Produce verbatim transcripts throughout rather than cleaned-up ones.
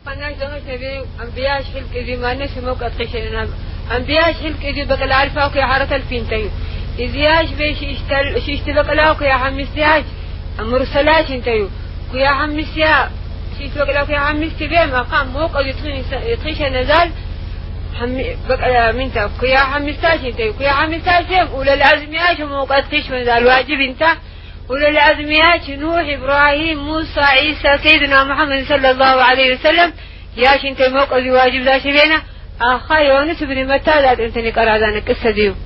أنا جمعت نبي أنبياء شيل كذي ما نسي موقع تخشينا أنبياء شيل كذي بقى العرفة وكي حارة الفينتين إزياش بيش يشتل شيشت بقى لا وكي حمسياش مرسلات انتيو كي حمسيا شيشت بقى لا وكي حمستي بيه مقام موقع يتخشى نزال حم بقى منتا كي حمستاش انتيو كي حمستاش ولا العزمياش موقع تخش نزال واجب انت ولا العزمياش نوح إبراهيم موسى عيسى سيدنا محمد صلى الله عليه وسلم ياش انت موقع واجب ذا شبينا أخا يونس بن متى لا تنتني قرادان القصة ديو.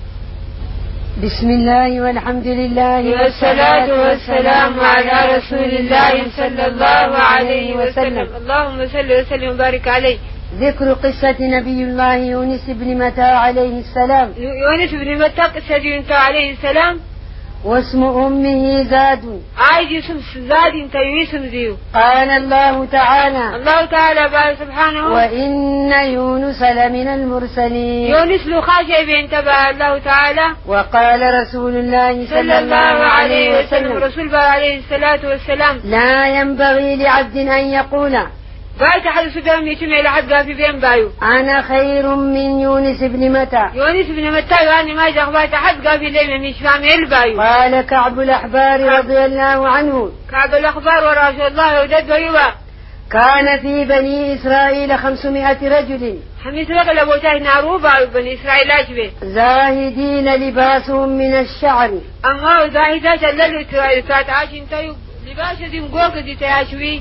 بسم الله والحمد لله والصلاة والسلام على رسول الله صلى الله عليه وسلم. اللهم صل وسلم وبارك عليه. ذكر قصة نبي الله يونس بن متى عليه السلام. يونس بن متى قصة يونس عليه السلام. واسم أمه زاد. عايز اسم زاد انت يسم ذيو. قال الله تعالى. الله تعالى بقى سبحانه. وإن يونس لمن المرسلين. يونس لخاشع بينتبه الله تعالى. وقال رسول الله صلى الله عليه وسلم رسول الله عليه الصلاة والسلام. لا ينبغي لعبد أن يقول. بايت حد سدام يتمع لحد قافي بين بايو أنا خير من يونس بن متى. يونس بن متى يعني ما يجي بايت حد قافي ليه مش فاهم البايو. قال كعب الأحبار رضي الله عنه. كعب الأحبار ورسول الله ودد ويوا. كان في بني إسرائيل خمسمائة رجل. حميس رجل أبو تاه نارو بايو بني إسرائيل أشبه. زاهدين لباسهم من الشعر. أما زاهدات اللي تاتعاش انتيو لباس دي مقوق دي تاشوي.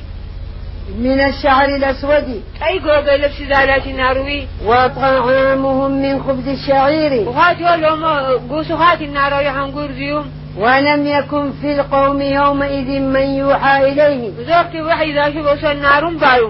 من الشعر الأسود. أي قوة لبس ذالات ناروي. وطعامهم من خبز الشعير. وهات يولهم قوسوهات النار يحنقور زيوم. ولم يكن في القوم يومئذ من يوحى إليه. وزوقت وحي ذا شبه النار بايو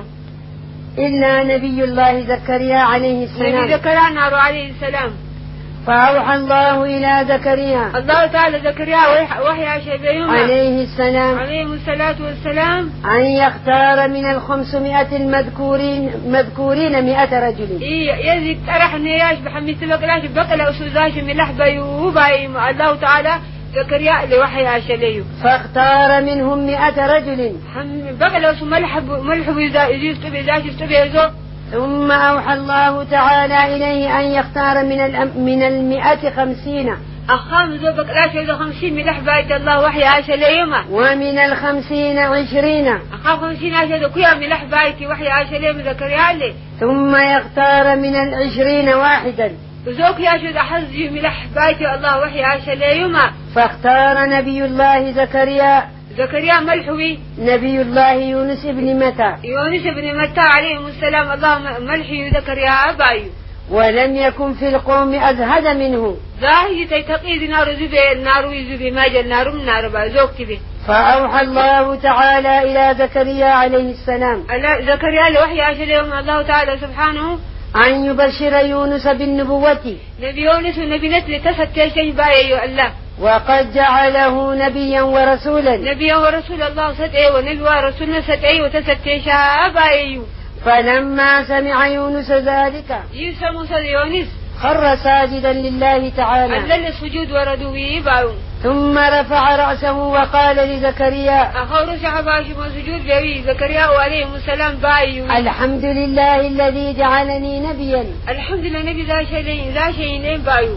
إلا نبي الله زكريا عليه السلام. نبي زكريا نار عليه السلام. فأوحى الله إلى زكريا. الله تعالى زكريا وحي شبيهما عليه السلام. عليه الصلاة والسلام. أن يختار من الخمسمائة المذكورين مذكورين مئة رجل. إيه يزيد ترح نياش بحميس بقلاش بقلا أسوزاش من لحبة يوباي الله تعالى زكريا لوحي عشليه. فاختار منهم مئة رجل. بقلا أسو ملحب ملحب إذا يستبي إذا يستبي يزو. ثم أوحى الله تعالى إليه أن يختار من من المئة خمسين. أخام زوجك لا شيء خمسين من لحبة الله وحي عاش ليوما. ومن الخمسين عشرين. أخام خمسين عشرة كيا من لحبة وحي عاش ليوم زكريا لي. ثم يختار من العشرين واحدا. وزوج يشهد حزي من لحبة الله وحي عاش ليوما. فاختار نبي الله زكريا. زكريا ملحوي. نبي الله يونس بن متى. يونس بن متى عليه السلام الله ملحي زكريا أبايو. ولم يكن في القوم أزهد منه. ظاهي تيتقيد نار زبي النار يزبي ما جل نار من نار بازوك تبي. فأوحى الله تعالى إلى زكريا عليه السلام. زكريا لوحي عشر يوم الله تعالى سبحانه أن يبشر يونس بالنبوة. نبي يونس ونبي نتل تفتش بايو الله. وقد جعله نبيا ورسولا. نبيا ورسول الله ستأي ونبي ورسولنا ستأي وتستيش بايو. فلما سمع يونس ذلك يسمو سد يونس خر ساجدا لله تعالى. أذل السجود وردوه باو. ثم رفع رأسه وقال لزكريا. أخور شعباش وسجود جوي زكريا عليه السلام بايو. الحمد لله الذي جعلني نبيا. الحمد لله نبي ذا شيء ذا شيء بايو.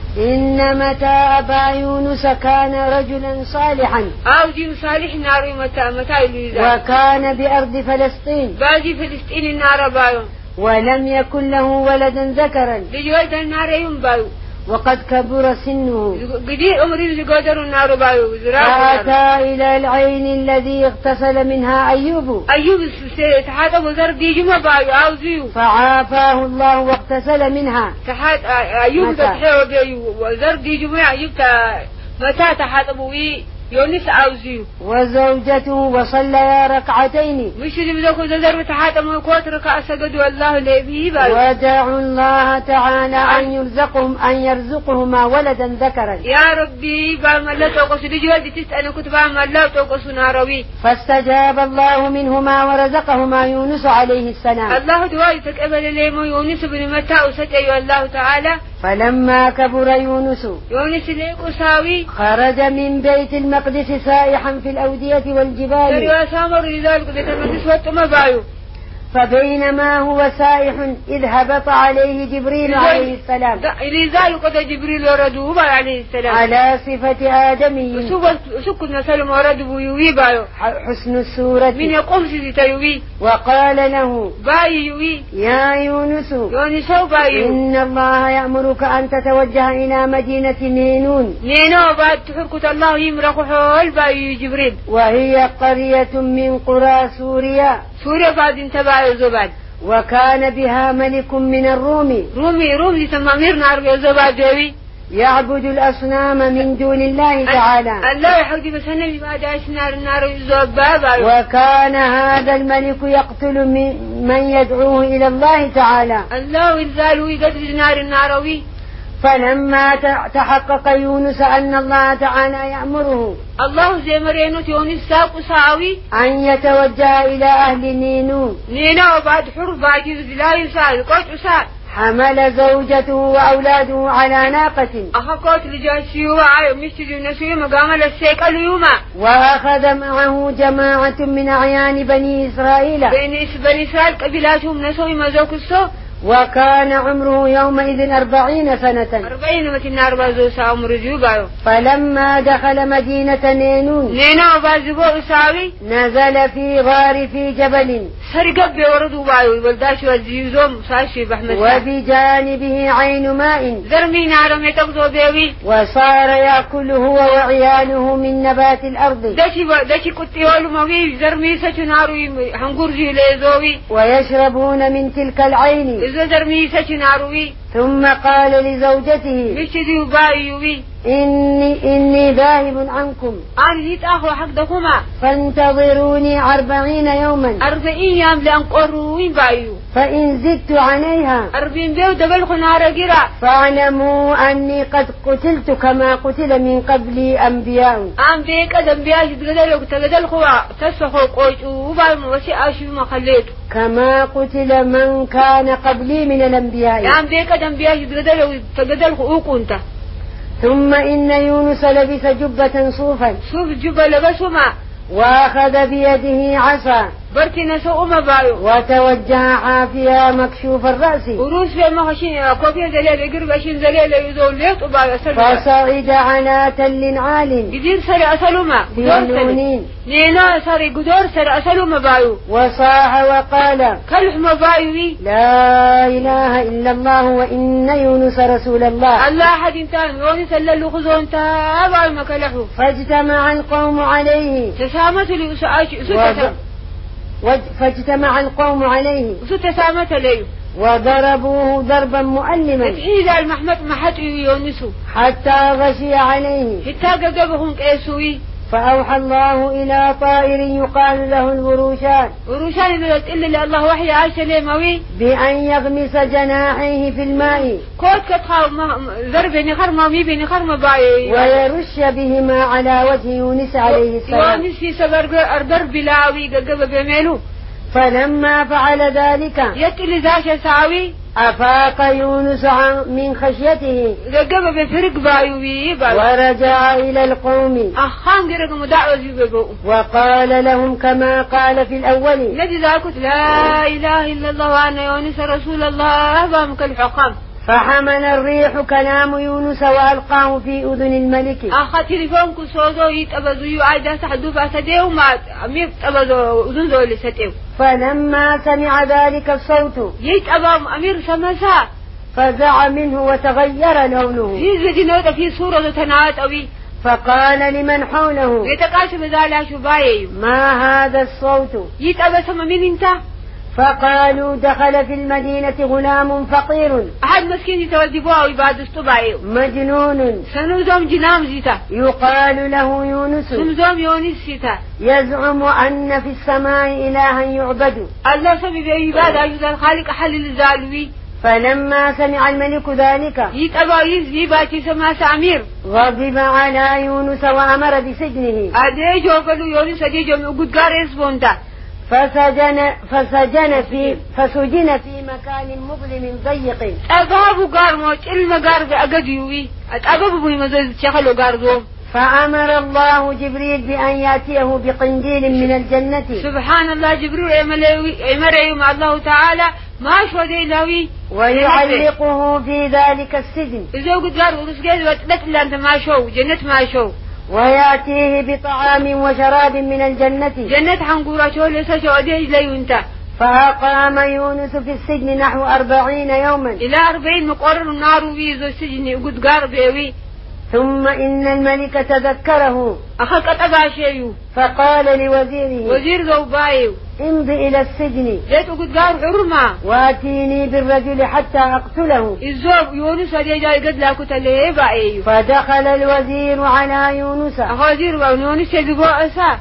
إن متى أبا يونس كان رجلا صالحا. أو جيم صالح نار متى متى يليزا. وكان بأرض فلسطين. باجي فلسطين النار بايو. ولم يكن له ولدا ذكرا. لجولد النار يوم بايو. وقد كبر سنه. قدير أمري لجودر النار بايو. فأتى إلى العين الذي اغتسل منها أيوب. أيوب تحات وزر دي جمع بايو أو زيو. فعافاه الله واغتسل منها. تحات أيوب تحيو بيو وزر دي جمع أيوب متى تحات أبوي يونس أو زيو. وزوجته وصليا ركعتين. مش اللي بدك زر تحات أمو كوت ركع سجد والله لبيه بايو. ودعوا الله تعالى أن يرزقهم أن يرزقهما ولدا ذكرا. يا ربي بعمل لا توقص لجوال تسأل كنت بعمل لا توقص ناروي. فاستجاب الله منهما ورزقهما يونس عليه السلام. الله دعائك أبدا ليمو يونس بن متى وستأي الله تعالى. فلما كبر يونس يونس ليك أساوي خرج من بيت المقدس سائحا في الأودية والجبال. فبينما هو سائح إذ هبط عليه جبريل عليه السلام لذلك قد جبريل ورده عليه السلام على صفة آدمي سكن سلم ورده يوي بايو حسن السورة من يقوم سيتا يوي وقال له باي يوي يا يونس يونس باي إن الله يأمرك أن تتوجه إلى مدينة نينون نينو بعد تحركة الله يمرق حول باي جبريل وهي قرية من قرى سوريا سوريا بعد انتبع زباد وكان بها ملك من الروم رومي رومي تمامير نار زباد جوي يعبد الأصنام من دون الله تعالى الله يحودي بس النبي بعد عيش نار النار زباد وكان هذا الملك يقتل من يدعوه إلى الله تعالى الله إنزاله يقتل نار الناروي فلما تحقق يونس أن الله تعالى يأمره الله زي مرينو يونس ساق ساوي أن يتوجه إلى أهل نينون نينو بعد حرف بعد لا يسال قوت أسال حمل زوجته وأولاده على ناقة أخذت لجاسيو وعي مشتري نسيو مقام للسيق اليوم وأخذ معه جماعة من أعيان بني إسرائيل بني إسرائيل قبلاتهم نسوي مزوك السوق وكان عمره يومئذ أربعين سنة أربعين متين أربع زوسا عمر جوبايو فلما دخل مدينة نينون نينو بازبو إساوي نزل في غار في جبل سرقب بوردو بايو والداش والزيوزوم ساشي بحمد وبجانبه عين ماء زرمي نارم يتقضو بيوي وصار يأكل هو وعياله من نبات الأرض داشي داشي كتي والموي زرمي سچ نارو هنغورجي ليزوي ويشربون من تلك العين ثم قال لزوجته إني, إني ذاهب عنكم فانتظروني أربعين يوما أربعين يوم لأنقروين بايو فإن زدت عليها أربعين بيو دبلخ نار جرا فاعلموا أني قد قتلت كما قتل من قبلي أنبياء أنبياء قد أنبياء تقدلوا تقدلخوا تسخوا قوتوا وبالمو وشي ما خليتوا كما قتل من كان قبلي من الأنبياء أنبياء قد أنبياء تقدلوا تقدلخوا أوكنت ثم إن يونس لبس جبة صوفا صوف جبة لبسهما وأخذ بيده عصا بركنا سوء بايو وتوجه حافيا مكشوف الرأس وروس في مخشين كوفيا زليل يقرب عشين زليل يزول ليط وبايو فصعد على تل عال يدير سري أسلوما بنونين نينا سري قدور سري أسلوما بايو وصاح وقال كلحما بايوي لا إله إلا الله وإن يونس رسول الله الله حد انتان يونس اللي خزون تابع المكلحو فاجتمع القوم عليه تسامت لي أسعاش فاجتمع القوم عليه وستسامت ليه وضربوه ضربا مؤلما إذا المحمد محت يونسوا حتى غشي عليه حتى قبهم كيسوي فأوحى الله إلى طائر يقال له الوروشان وروشان إذا إلا الله وحي عايشة ليموي بأن يغمس جناحيه في الماء كوت كتخاو ضربني خرمة ميبني خرمة باي ويرش بهما على وجه يونس عليه السلام يونس في سبر أردر بلاوي قبل بيميلو فلما فعل ذلك يتلي ذاك ساوي أفاق يونس من خشيته قبل بفرق بايوي باي ورجع إلى القوم أخان قرق مدعوة زيبه وقال لهم كما قال في الأول الذي ذاك لا إله إلا الله وأنا يونس رسول الله بامك الحقام فحمل الريح كلام يونس وألقاه في أذن الملك أخذ تليفونك سوزو يتأبزو يعاد سحدو فأسديه وما أمير تأبزو أذن ذو لستيه فلما سمع ذلك الصوت يتأبام أمير سمسا فزع منه وتغير لونه في زجنوت في صورة تناوت أوي فقال لمن حوله يتقاشم ذالها شبايا ما هذا الصوت يتأبسم من انت فقالوا دخل في المدينة غلام فقير أحد مسكين يتودبوه ويبعد استبعيه مجنون سنوزم جنام زيتا يقال له يونس سنوزم يونس زيتا يزعم أن في السماء إلها يعبد الله سبب عبادة يزال خالق حل الزالوي فلما سمع الملك ذلك يتأبع يزيباتي سما سامير غضب على يونس وأمر بسجنه أديجو قالوا يونس أديجو مقود قارس بونتا فسجن فسجن في فسجن في مكان مظلم ضيق أبابو قار موت المقار بأقديوي أتأبابو بمزاز شخلو قار زوم فأمر الله جبريل بأن يأتيه بقنديل من الجنة. سبحان الله جبريل أمره مع الله تعالى ما شو ذي لوي ويعلقه في ذلك السجن. إذا قد قال ورسجل وتبتل أنت ما شو جنة ما شو. ويأتيه بطعام وشراب من الجنة. جنة حنقورة شو لسه شو ذي ليونتا. فأقام يونس في السجن نحو أربعين يوما. إلى أربعين مقرر النار ويزو السجن وقد قال بيوي. ثم إن الملك تذكره أخذ أتبع شيء فقال لوزيره وزير ذو بايو امضي إلى السجن جيت وقد قال حرمة واتيني بالرجل حتى أقتله. الزوب يونس هذا جاي قد لا كتله بايو. فدخل الوزير على يونس أخوزير ويونس يجبوا أسا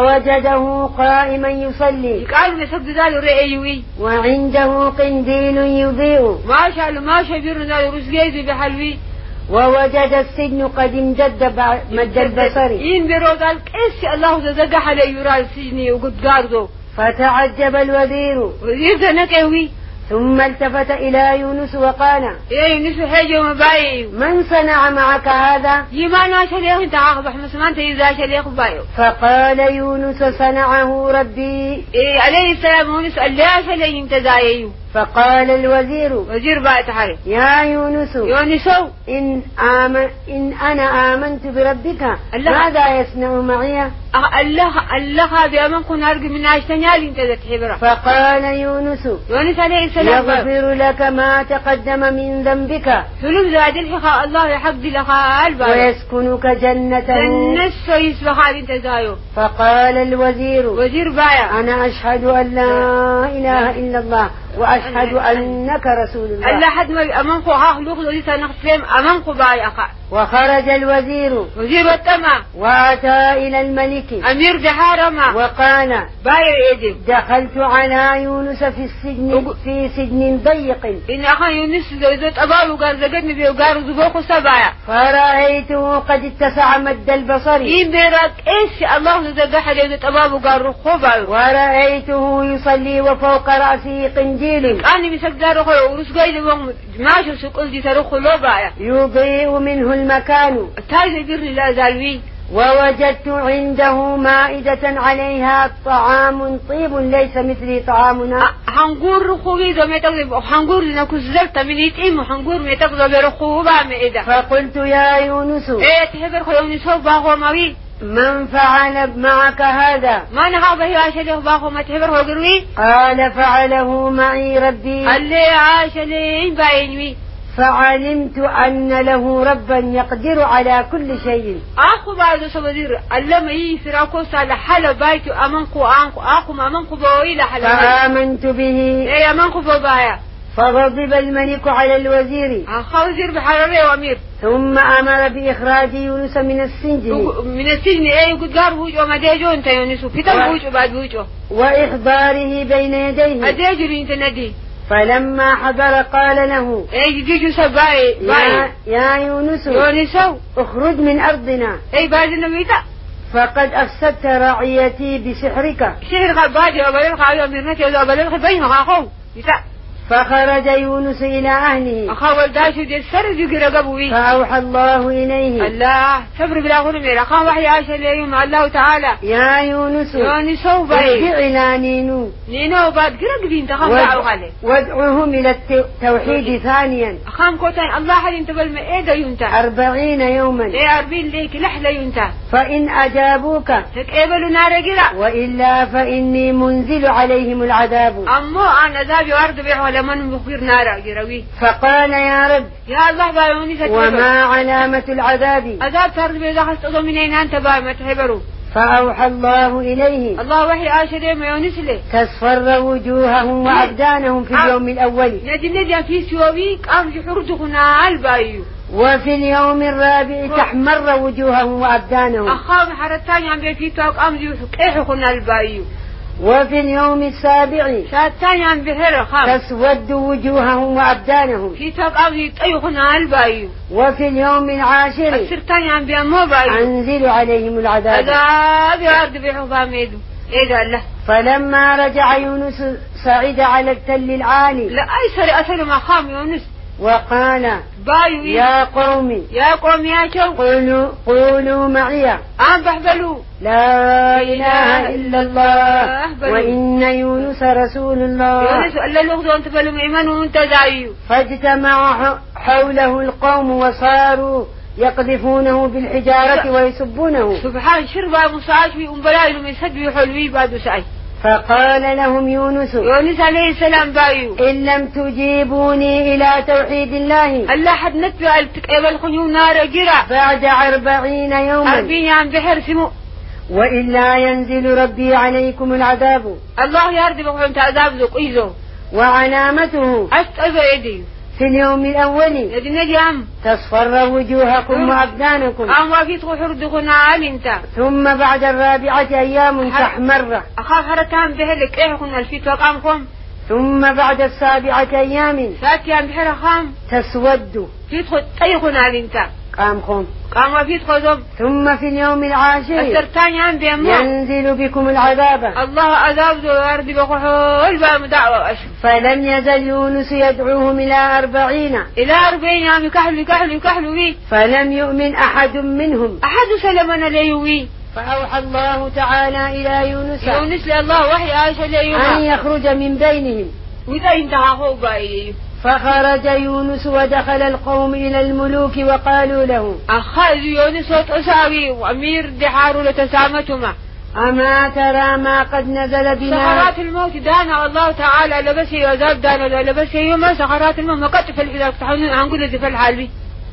فوجده قائما يصلي قالوا مسجد ذال رأيوي وعنده قنديل يضيء ما شاء الله ما شبير ذال رسجيز بحلوي. ووجد السجن قد امتد مد البصر. إن برودال كيس الله زجح على يرى السجن وقد قارضه. فتعجب الوزير وزير ذنكوي ثم التفت إلى يونس وقال يا يونس حاجة مبايو من صنع معك هذا؟ يما ناس ليه انت عاقب احنا سمعت إذا شليخ بايو. فقال يونس صنعه ربي. إيه عليه السلام يونس قال لا شليه انت زايو. فقال الوزير وزير بقى تحري يا يونس يونسو إن, آمن إن أنا آمنت بربك ماذا يصنع معي؟ الله الله بأمنكم أرجو من عشتنيال انت ذات حبرة. فقال يونس يونس عليه السلام يغفر لك ما تقدم من ذنبك ثلث ذات الحقاء الله يحب لك الباب ويسكنك جنته جنة سويس بخار انت زايو. فقال الوزير وزير بايا أنا أشهد أن لا إله إلا الله وأشهد أنك رسول الله. الله حد ما أمانكو ها لوك لو لسه نخسم أمانكو بايا خا. وخرج الوزير وزير التما وأتى إلى الملك أمير دحارما وقال باير إيدي دخلت على يونس في السجن في سجن ضيق إن أخا يونس زوجت أباه وقال زجدني بيه وقال زبوخ سبايا. فرأيته قد اتسع مد البصر. إن بيرك إيش الله زجح زوجت أباه وقال رخوبا. ورأيته يصلي وفوق رأسه قنديل. أنا مسكت رخو ورسقي لهم ماشوا سقول دي ترخو لوبايا. يضيء منه المكان. تاج بيرني لا زالوي. ووجدت عنده مائدة عليها طعام طيب ليس مثل طعامنا. حنقول رخوي إذا ما تقدر حنقول لنا كسرت من يتيم وحنقول ما تقدر برخوه بعمل. فقلت يا يونس إيه تحبر خو يونس هو باخو ماوي. من فعل معك هذا؟ ما نخاف هي عاشليه باخو ما تحبر هو قروي. قال فعله معي ربي. اللي عاشليه باينوي. فعلمت أن له ربا يقدر على كل شيء. أخو بعد سبدير اللهم يسرع كوسا لحلا بيت أمانكو أنكو أخو أمانكو بوي لحلا. فآمنت به. إيه أمانكو بوبايا. فغضب الملك على الوزير. أخو وزير بحرارة وأمير. ثم أمر بإخراج يونس من السجن. من السجن إيه قد قال بوجو ما ديجو أنت يونس كتب بوجو بعد بوجو. وإحضاره بين يديه. أديجو أنت ندي. فلما حضر قال له اي جيجو سباي يا, يا يونس يونسو اخرج من أرضنا. اي بعد النبيتا فقد أفسدت رعيتي بسحرك. سحر خباجي وبلل خاوي ومرنتي وبلل خبينها خاخو يتا. فخرج يونس إلى أهله. أخاول داشو دي السر جيجي رقبوي. فأوحى الله إليه. الله صبر بلا غنم إلى خان وحي عاشا ليوم الله تعالى يا يونس يونسو باي ارجع إلى نينو. نينو بعد قرقبين تخاف دعوا غالي وادعوهم إلى التوحيد ثانيا. أخام كوتان الله حد ينتبل ما إيدا ينتا أربعين يوما. إيه أربعين ليك لحلة ينتا. فإن أجابوك تكيبلوا نار قرا وإلا فإني منزل عليهم العذاب. أمو أنا ذابي وارد بيعه لمن مخبر نارا جراوي. فقال يا رب يا الله بايوني ستبرو وما علامة العذاب؟ عذاب ترد بيضا خستو منين أنت باي ما تحبرو. فأوحى الله إليه. الله وحي آشد ما يونسله تصفر وجوههم وأبدانهم في اليوم الأول. نجم نديا في سوابيك أرجو حردخنا البايو. وفي اليوم الرابع تحمر وجوههم وأبدانهم. أخاف حرتاني عم بيفيتوك أمزي وحكيحكنا البايو. وفي اليوم السابع شاتاني عم بحر خام تسود وجوههم وأبدانهم. في توك أمزي طيخنا البايو. وفي اليوم العاشر السرطاني عم بيامو بايو أنزل عليهم العذاب. عذاب يارد بيحو باميدو. إيه قال له فلما رجع يونس صعد على التل العالي. لا أي سري أسر ما خام يونس وقال بايو يا قوم يا قوم يا شو قولوا, قولوا معي أم بحبلوا لا إله إلا الله وإن يونس رسول الله. يونس ألا لغضوا أنت بلوا إيمان وانت دايو. فاجتمع حوله القوم وصاروا يقذفونه بالحجارة ويسبونه. سبحان شربا مساعد في أمبلاء لم يسدوا حلوي بعد سعي. فقال لهم يونس يونس عليه السلام بايو إن لم تجيبوني إلى توحيد الله ألا حد نتبع التقبل خيون نار جرع بعد أربعين يوما أربعين عام بحر سمو وإلا ينزل ربي عليكم العذاب. الله يرضي بقول عذاب ذوق إيزو. وعلامته أستأذى يدي في اليوم الأول يدي نجام تصفر وجوهكم وأبدانكم. أم وفيت حردكنا عالي انت. ثم بعد الرابعة أيام تحمر. أخاف حرتان بهلك إيه كنا الفيت وقامكم. ثم بعد السابعة أيام ساتيان بحر خام تسود. فيت خد أيقنا عالي انت. قامكم. قام وفيت خذهم. ثم في اليوم العاشر الترتان بيمو ينزل بكم العذاب. الله عذاب ذو يرضي بقول بام دعوة أشهر. فلم يزل يونس يدعوهم إلى أربعين إلى أربعين يوم يكحلوا يكحلوا يكحلوا وي. فلم يؤمن أحد منهم. أحد سلمنا ليوي. فأوحى الله تعالى إلى يونس يونس لله وحي عائشة ليوم أن يخرج من بينهم. وإذا انتهى هو باي. فخرج يونس ودخل القوم إلى الملوك وقالوا له أخذ يونس وتساوي وأمير دحار لتسامتما أما ترى ما قد نزل بنا. سخرات الموت دانا والله تعالى لبسي وزاد دانا لبسي يوم سخرات الموت ما قد إذا تحاولون عنقل ذي في الحال.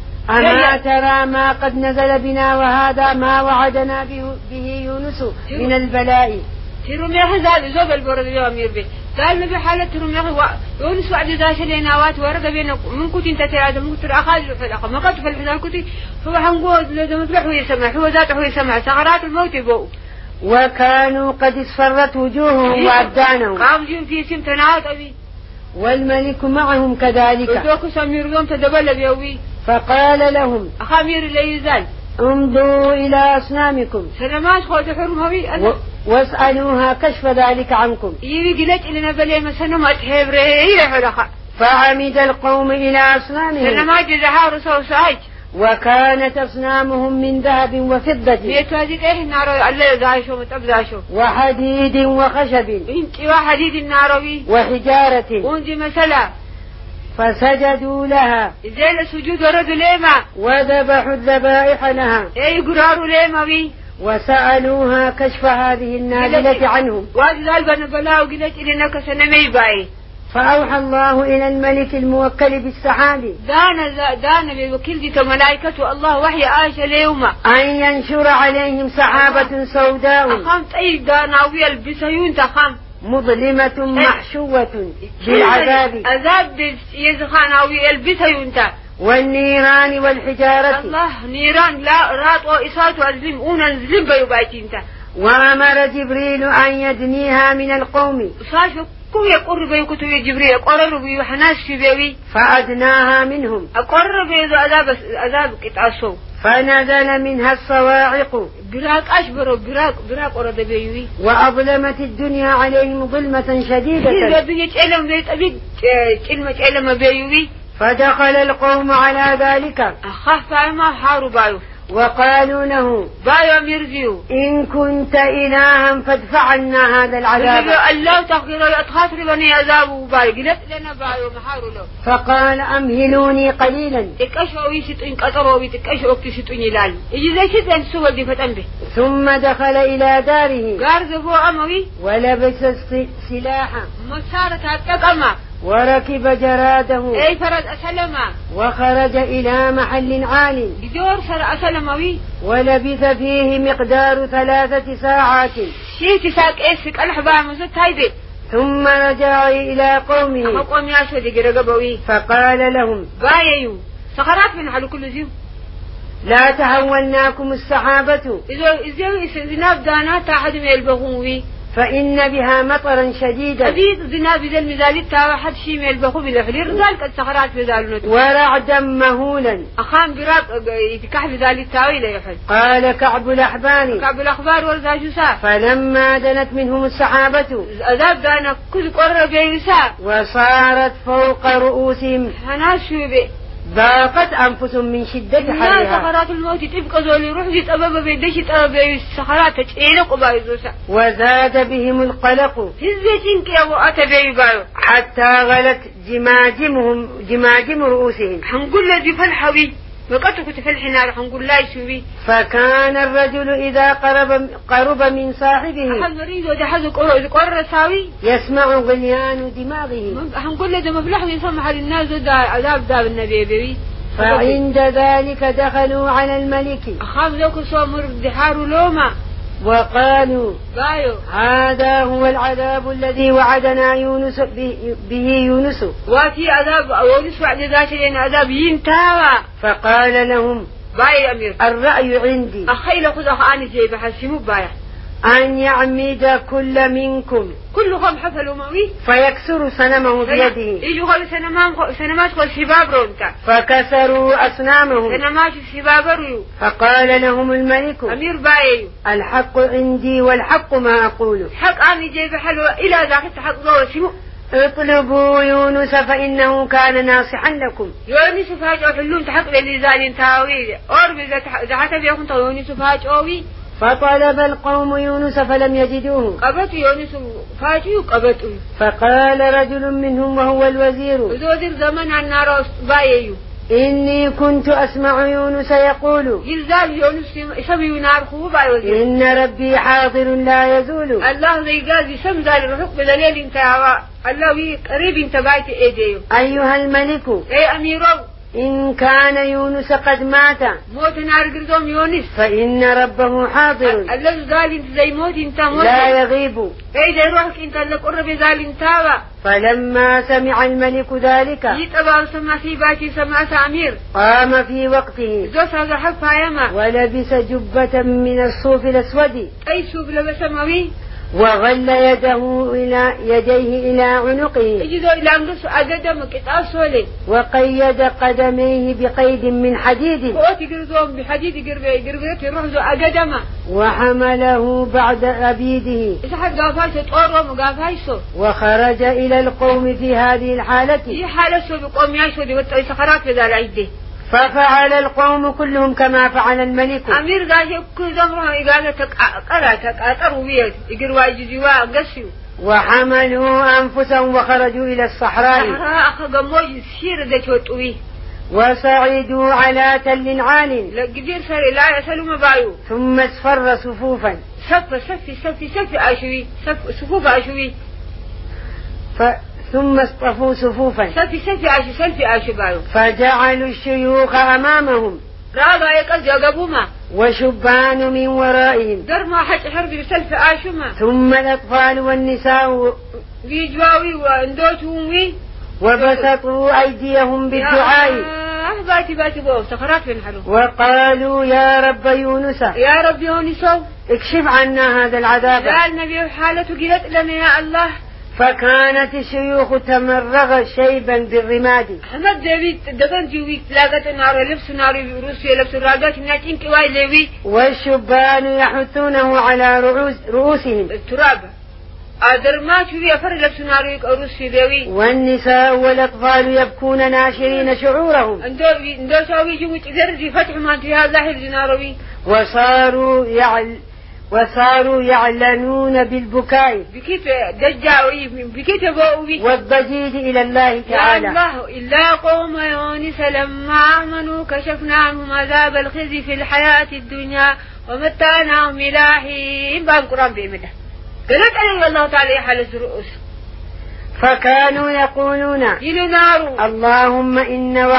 أما ترى ما قد نزل بنا وهذا ما وعدنا به يونس من البلاء. ترمي هذا زوب البرد يا أمير بي قال نبي حالة ترمي يونس وعد ذاش ليناوات ورد بينك من كنت انت ترى من كنت أخذ في الأخ ما قد في الحزام كنت هو هنقول لازم تروح ويسمع هو ذاته ويسمع سخرات الموت يبو. وكانوا قد اصفرت وجوههم وأبدانهم. قام جيم في سم تناوت أبي. والملك معهم كذلك. ودوك سمير يوم تدبل بيوي. فقال لهم أخامير لا يزال انظروا إلى أصنامكم سلامات خود حرموي و... واسألوها كشف ذلك عنكم. يجي قلت إلنا بلي مسنا ما تحبره هي حرقة. فعمد القوم إلى أصنامهم سلامات جزهار وسوساج. وكانت أصنامهم من ذهب وفضة. بيتواجد إيه النار الله يزعشوا متبزعشوا. وحديد وخشب. إنت وحديد الناروي. وحجارة. وانجي مسلا. فسجدوا لها زين سجود ورد ليما. وذبحوا الذبائح لها. اي قراروا ليما بي. وسألوها كشف هذه النازلة عنهم. وذال بنا بلا وقلت إنك سنمي باي. فأوحى الله إلى الملك الموكل بالسحاب دانا دانا بوكيل دي ملائكة الله وحي عائشة ليوما أن ينشر عليهم سحابة سوداء. أخمت أي دانا ويلبسيون تخم مظلمة محشوة بالعذاب. عذاب يزخانا ويلبسيون تا. والنيران والحجارة. الله نيران لا رات وإسات وأزلم أونا نزلم بيوبايتين تا. وأمر جبريل أن يدنيها من القوم. صاشو كو يقر بيو كتو جبريل قرر بيو حناس في بيوي. فأدناها منهم. أقر بيو عذاب عذاب كتاسو. فنزل منها الصواعق. براك أشبر براك براك أرد بيوي. وأظلمت الدنيا عليهم ظلمة شديدة. إذا بيجي علم بيت أبيد كلمة علم بيوي. فدخل القوم على ذلك. أخاف ما حاروا بايو. وقالوا له بايو ميرزيو إن كنت إلها فادفع عنا هذا العذاب. الله تغير أتخاطر بني عذاب بايو قلت لنا بايو محارو له. فقال أمهلوني قليلا. تكشوا ويستين قطروا تكشوا وكتستين لال إذا شد أن سوى دي فتنبه. ثم دخل إلى داره. قارز أبو أموي. ولبس سلاحا. مسارة هتكما. وركب جراده. أي فرد أسلما. وخرج إلى محل عال. بدور سر أسلموي. ولبث فيه مقدار ثلاثة ساعات. شيء تساق إسك الحبار مزت هايبي. ثم رجع إلى قومه. قوم ياشو دي قرقبوي. فقال لهم بايو سخرات من حلو كل زيو. لا تهوناكم السحابة. إذا إذا إذا دانا تأحد من البغوي. فإن بها مطرا شديدا أبيت ذناب ذا المزال تاوى حد شي من البخو بالأحلير ذلك السخرات في ذلك ورعدا مهولا أخام براب يتكح في ذلك تاوي لا يحد. قال كعب الأحبار كعب الأخبار والزاجساء فلما دنت منهم السحابة أذاب دانا كل قرب يساء وصارت فوق رؤوسهم هناشو بي ضاقت أنفسهم من شدة حرها سخرات الموت تبقى ذولي روح يتأبب بيدش يتأبب سخرات تجعينك وبايزوسا وزاد بهم القلق هزيتين كي أبو أتبعي بايو حتى غلت جماجمهم جماجم رؤوسهم حنقول لذي فالحوي وقتك تفلح نار حنقول لا يسوي. فكان الرجل إذا قرب قرب من صاحبه أحد مريض وجحز قرر ساوي يسمع غليان دماغه حنقول له مفلح يسمح للناس دا عذاب داب النبي بي. فعند ذلك دخلوا على الملك أخاف ذوك صومر دحار لوما وقالوا بايو هذا هو العذاب الذي وعدنا يونس به يونس وفي عذاب يونس وعد ذات لنا عذاب ينتاوى. فقال لهم باي أمير الرأي عندي أخيل خذ أخاني زي بحسمو بايا أن يعمد كل منكم كلهم حفلوا موي فيكسر صنمه بيده يجوا قالوا سنمام سنمات قال شباب رونتا فكسروا أصنامهم سنمات شباب ريو. فقال لهم الملك أمير باي الحق عندي والحق ما أقول حق أني جاي بحلو إلى ذاك الحق ضوء اطلبوا يونس فإنه كان ناصحا لكم. يونس فاجأ حلون تحق للي زالين تاويل أرب إذا حتى بيكون يونس فاجأوي. فطلب القوم يونس فلم يجدوه قبط يونس فاجئوا قبطوا. فقال رجل منهم وهو الوزير الوزير زمن عن نار بايو إني كنت أسمع يونس يقول يزال يونس يسمي نار خو بايو إن ربي حاضر لا يزول. الله زي قال يسم ذال الحق بدليل انت الله قريب انت بايت ايديو. أيها الملك اي أميرو إن كان يونس قد مات موت نار قردوم يونس فإن ربه حاضر الله قال انت زي موت انت موت لا يغيب. اي زي روحك انت اللي قرب ذال انتاوى. فلما سمع الملك ذلك يتبع سمع في باتي سمعت أمير قام في وقته زوس هذا حفا يما ولبس جبة من الصوف الأسود أي صوف لبس موي وغل يده إلى يديه إلى عنقه يجدوا إلى أنقص أقدمك إتأصولي وقيد قدميه بقيد من حديد قوتي قردوهم بحديد قربي قربي يروحوا أقدمه وحمله بعد أبيده إذا حد قافايسو تقرم وقافايسو وخرج إلى القوم في هذه الحالة في حالة سو بقوم يعيشوا دي وتأيسخرات في ذا العيدة. ففعل القوم كلهم كما فعل الملك. أمير قال كل ذمره إقالة تقرأ تقرأوا بيه يقروا يجزوا قسيوا وحملوا أنفسهم وخرجوا إلى الصحراء أخذوا سير دشوتويه وصعدوا على تل عال لا قدير سري لا يسألوا مبايو ثم اصفر صفوفا صف صف صف صف أشوي صف صفوف أشوي ف ثم اصطفوا صفوفا صف صف أشوي صف أشوي بايو فجعلوا الشيوخ أمامهم راضا يقص يقبوما وشبان من ورائهم در ما حج حرب بسلف آشما ثم الأطفال والنساء بيجواوي واندوتومي وبسطوا أيديهم بالدعاء آه باتي باتي بو سخرات في الحلو وقالوا يا رب يونس يا رب يونس اكشف عنا هذا العذاب. قال النبي حالته قلت لنا يا الله. فكانت الشيوخ تمرغ شيبا بالرماد. أحمد داوود دفن جوي لاقت نار لبس نار روسيا لبس الراجات ناتين كواي لوي. والشبان يحثونه على رؤوس رؤوسهم التراب. أدر ما شوي أفر لبس نار روسيا لوي. والنساء والأطفال يبكون ناشرين شعورهم. اندوي اندو سوي جوي تدرج فتح ما فيها الله الجناروي. وصاروا يعل وصاروا يعلنون بالبكاء بكيف دجاوي بكيف بوي والضجيج إلى الله تعالى. يا الله إلا قوم يونس لما آمنوا كشفنا عنهم عذاب الخزي في الحياة الدنيا ومتعناهم إلى حين. باب القرآن بيمده قالت عليه الله تعالى حالة الرؤوس. فكانوا يقولون إلى نار اللهم إن وع...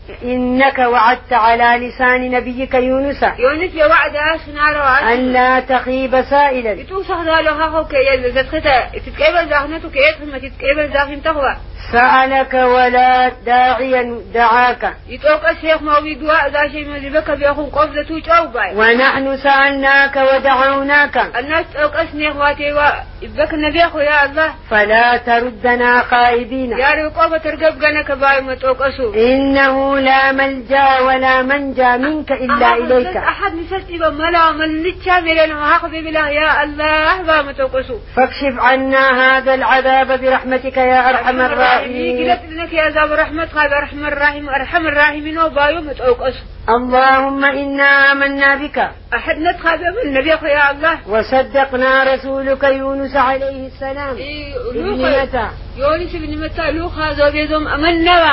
إنك وعدت على لسان نبيك يونس يونس يا وعد أسنا أن لا تخيب سائلا يتوسخ ذاله هاخو كي يزدخته تتكيبل زاخنته كي ما تتكيبل زاخن تهوى سألك ولا داعيا دعاك يتوقع الشيخ موي دواء ذا شيء مزبك بيخون قفزة توجوباي ونحن سألناك ودعوناك الناس توقع سنيخ واتي وإبك النبي أخو يا الله فلا تردنا خائبين يا رقوبة ترقب قنك باي ما توقعسو إنه لا ملجأ ولا منجا منك إلا إليك أحد نسيب ملا من لتشاملين وهاخذ بالله يا الله ما توقعسو فاكشف عنا هذا العذاب برحمتك يا أرحم الراحمين قلت لك يا ذا رحمتك هذا أرحم الراحم أرحم الراحمين وبايو ما توقعسو اللهم إنا آمنا بك أحد ندخل من النبي يا الله وصدقنا رسولك يونس عليه السلام ابن متى يونس ابن متى لوخا زوجهم أمنا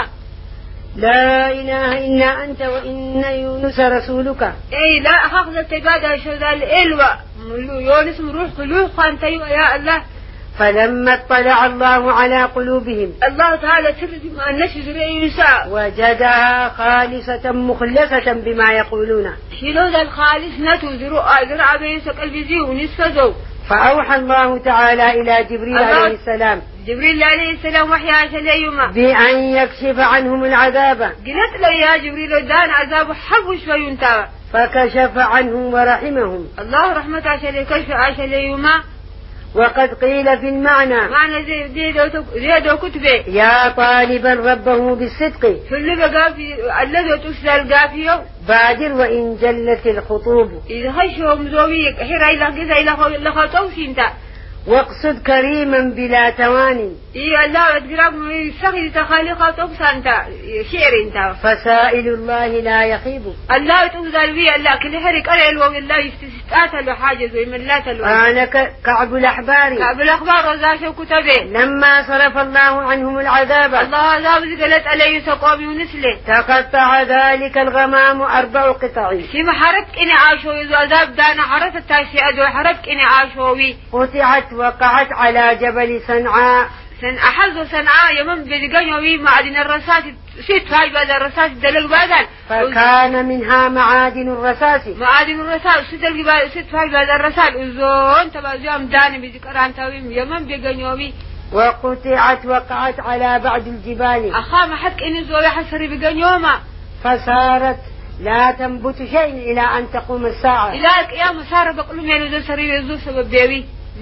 لا إله إلا أنت وإن يونس رسولك أي لا أخذ التقادة شذا الإلوة يونس مروح لوخا أنت يا الله فلما اطلع الله على قلوبهم الله تعالى سرد ما نشر يساء وجدها خالصة مخلصة بما يقولون شلو ذا الخالص نتو زرع زرع بيس قلبي ونسفزو فأوحى الله تعالى إلى جبريل عليه السلام جبريل عليه السلام وحي عشان يوما بأن يكشف عنهم العذاب قلت له يا جبريل دان عذاب حب شوي ينتهى فكشف عنهم ورحمهم الله رحمة عشان يكشف عشان يوما وقد قيل في المعنى معنى زي زي دو زي دو كتبه يا طالبا ربه بالصدق في اللي بقى في الذي تسأل قافيه بادر وإن جلت الخطوب إذا خشهم زويك حير إلى كذا إلى إلى خطوش أنت واقصد كريما بلا تواني إيه الله تقرب من سخي تخليق طبس أنت شعر أنت فسائل الله لا يخيب الله تقول بي الله كل حرك أنا الوم الله يستسقات له حاجز ومن لا تلو أنا كعب الأحبار كعب الأخبار وزاش وكتبه لما صرف الله عنهم العذاب الله عذاب قالت عليه سقامي ونسله تقطع ذلك الغمام أربع قطع كما حرك إني عاشوي عذاب دانا حرك التاشي أدو حرك إني عاشوي قطعت وقعت على جبل صنعاء سن أحد صنعاء يمن بلقيوي معدن الرصاص ست هاي بعد الرصاص دلل بعدين فكان منها معادن الرصاص معادن الرصاص ست الجبال ست هاي بعد الرصاص وزون تبع جام داني بذكر عن تويم يمن بلقيوي وقطعت وقعت على بعض الجبال أخا ما حد إني زوي حسري بلقيوما فصارت لا تنبت شيء إلى أن تقوم الساعة إلى القيامة صار بقول من ينزل سري يزول سبب بيوي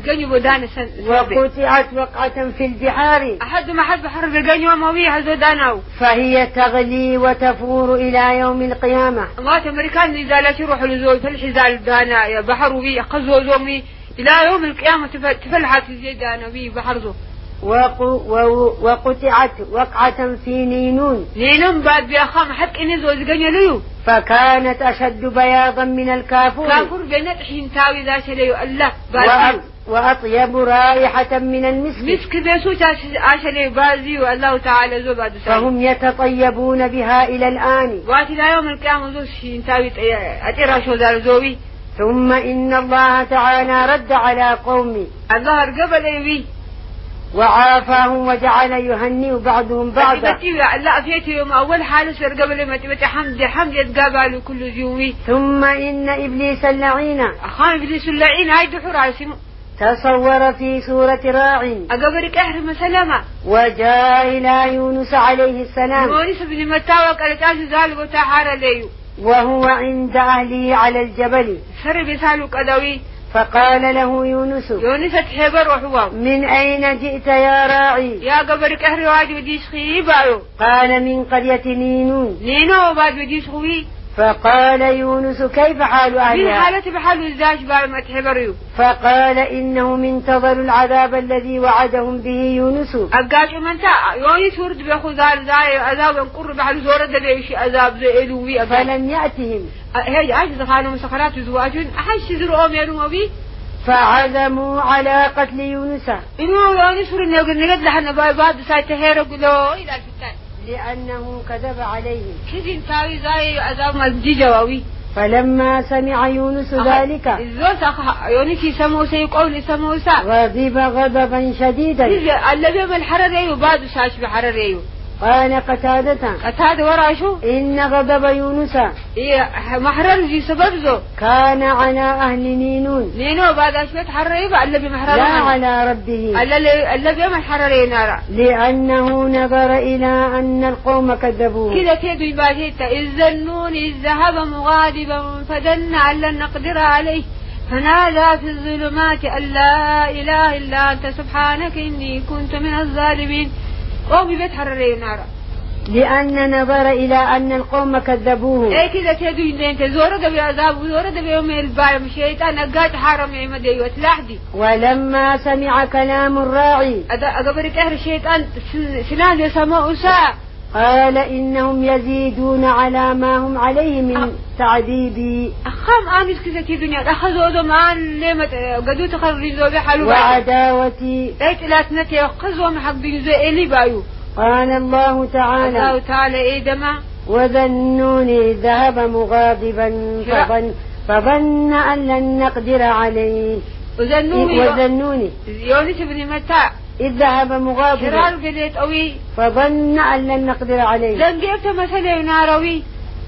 وقطعت وقعة في البحار أحد ما حد بحر بقنيو موي هذا داناو فهي تغلي وتفور إلى يوم القيامة ما أمريكان نزالات يروح لزوج في الحزال دانا يا بحر وبي قزو زومي إلى يوم القيامة تفلحت زي دانا وبي بحر زو وقطعت وقعة في نينون نينون بعد بيخام حق إني زوج قنيو ليو فكانت أشد بياضا من الكافور كافور بينت حين تاوي ذا شليو الله بعد وأطيب رائحة من المسك مسك بيسوش عشان بازي والله تعالى زو بعد فهم يتطيبون بها إلى الآن واتي لا يوم القيامة زوش ينتاوي أتيرا شو ذا زوي ثم إن الله تعالى رد على قومي الله قبل يبي وعافاهم وجعل يهنئ بعضهم بعضا لا فيت يوم أول حالة سر قبل ما تبت حمد حمد يتقابل كل يومي ثم إن إبليس اللعين أخان إبليس اللعين هاي دحور عاصمه تصور في سورة راع أقبرك أحرم سلامة وجاء إلى يونس عليه السلام يونس بن متى وقالت أجل ذلك وتحار ليه وهو عند أهله على الجبل سر بسالك أدوي فقال له يونس يونس تحبر وحوام من أين جئت يا راعي يا قبرك أحرم واجي وديش خيبايو قال من قرية نينون نينو وبعد وديش خوي فقال يونس كيف حال أهلها من حالة بحال الزاج بعد ما تحبريو فقال إنهم انتظروا العذاب الذي وعدهم به يونس أقاش من تا يونس ورد بيأخذ زي عذاب ينقر بحال زورة دليشي عذاب زي إلوي فلم يأتهم هي عايز قالوا مسخرات وزواجون أحش يزروا أم يروا بي فعزموا على قتل يونس إنه يونس ورد نقول نقد لحنا بعد ساعتها قلوا إلى الفتان لأنه كذب عليهم كذب تاوي زي عذاب مزدي جواوي فلما سمع يونس ذلك الزوج يونس يسموه سيقول سموسا غضب غضبا شديدا الذي بالحرر يو بعد ساش بحرر يو قال قتادة قتادة وراشو إن غضب يونس إيه محرر زي سبب زو كان على أهل نينون نينو بعد شوية حرر يبقى اللي بمحرر لا على ربه اللي اللي بيوم الحرر نارا لأنه نظر إلى أن القوم كذبوه كذا تيدو يباجيتا إذ ظنون إذ ذهب مغاضبا فدن أن لن نقدر عليه فنادى في الظلمات أن لا إله إلا أنت سبحانك إني كنت من الظالمين قوم بيت حررين نارا لأن نظر إلى أن القوم كذبوه إيه كذا تدو أنت زورة بعذاب وزورة بيوم البايم الشيطان أقاد حرم عمدي وتلاحدي ولما سمع كلام الراعي أقبرك أهل الشيطان سنان يسمعوا ساعة قال إنهم يزيدون على ما هم عليه من تعذيبي أخام آمس كذا تدنيا أخذوا ذمان لما قدوا تخرجوا بحلو وعداوتي ليت لا تنتي أخذوا محق بيزو إلي بايو قال الله تعالى الله تعالى إيه دما وذنوني ذهب مغاضبا فظن, فظن أن لن نقدر عليه وذنوني وذنوني يونس بن متى إذ ذهب مغاضبا شرار قليت أوي فظن أن لن نقدر عليه لن جبت مثلا ناروي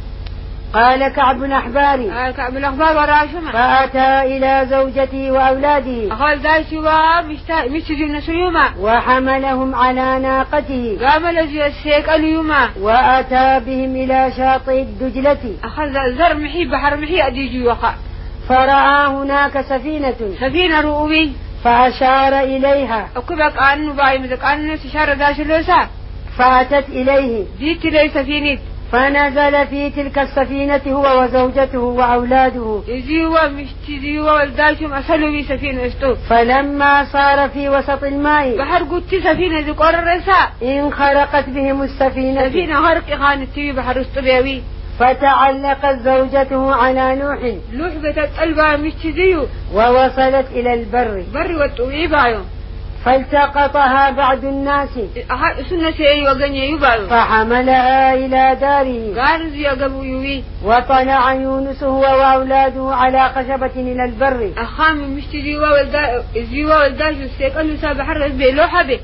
قال كعب الأحبار قال كعب الأحبار وراشمة فأتى إلى زوجته وأولاده أخذ ذا سوا مشتجون سيوما وحملهم على ناقته قام لزي السيك اليوما وأتى بهم إلى شاطئ الدجلة أخذ زر محي بحر محي أديجي وقع فرأى هناك سفينة سفينة رؤوي فأشار إليها أكبك أن باي مذك أن استشار داش اللوسا فأتت إليه جيت لي سفينة فنزل في تلك السفينة هو وزوجته وأولاده يزيوا مشتزيوا والداشم أسلوا في سفينة استو فلما صار في وسط الماء بحر قلت سفينة ذكر الرساء انخرقت بهم السفينة سفينة غرق إخانة تيوي بحر استبيوي فتعلقت زوجته على نوح لوح بتت ألبا مشتزيو ووصلت إلى البر بر والتوي بايو فالتقطها بعض الناس سنة سيئي وغني يبايو فحملها إلى داره غارز يقبو يوي وطلع يونس هو وأولاده على خشبة إلى البر أخام مشتزيوا والدا زيوا والداش السيقل سابحر بلوحة به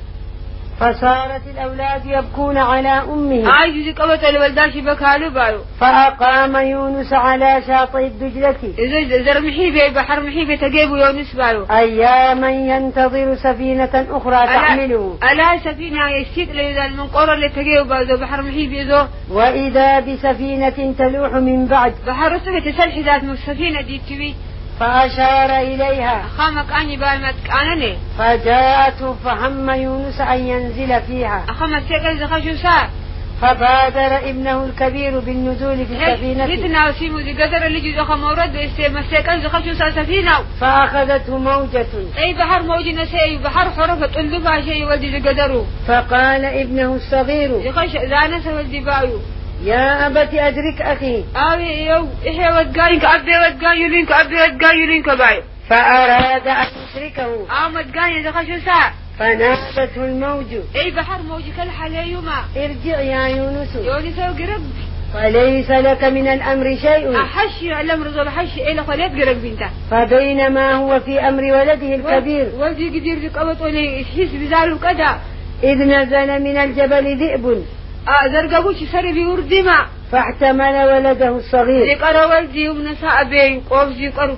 فصارت الأولاد يبكون على أمه عايز قوة الولداش بكالو بايو فأقام يونس على شاطئ الدجلة إذا زر محيبة بحر محيبة تجيبه يونس بايو أياما ينتظر سفينة أخرى تحمله ألا سفينة يستيق لإذا المنقورة اللي تجيبه بايو بحر محيبة ذو وإذا بسفينة تلوح من بعد بحر سبة تسلح ذات السفينة دي تبي فأشار إليها خامك أني بالمتك أنني فجاءته فهم يونس أن ينزل فيها أخامك سيقل زخشو ساعة فبادر ابنه الكبير بالنزول في السفينة لتنا وسيمو زي قدر اللي جزء خمورد بإستيما سيقل زخشو ساعة سفينة فأخذته موجة أي بحر موج نسي بحر حرفة تقلبها شيء ولدي زي قدره فقال ابنه الصغير يخش زانس ولدي بايو يا أبت أدرك أخي أوي يو إحيا ودقاينك أبي ودقايلينك أبي ودقايلينك بايو فأراد أن يشركه آمد قاين زخشو ساعة فنادته الموج أي بحر موج كالحليوما ارجع يا يونس يونس وقرب فليس لك من الأمر شيء أحشي الأمر ذو الحشي إيه لخليت قرب بنته فبينما هو في أمر ولده الكبير ولدي قدير ذيك أبط ولي يحس بذاله كذا إذ نزل من الجبل ذئب آه زرقبوش سري بيورد ما فاحتمل ولده الصغير ذكر والدي ومنساء بين قوف ذكر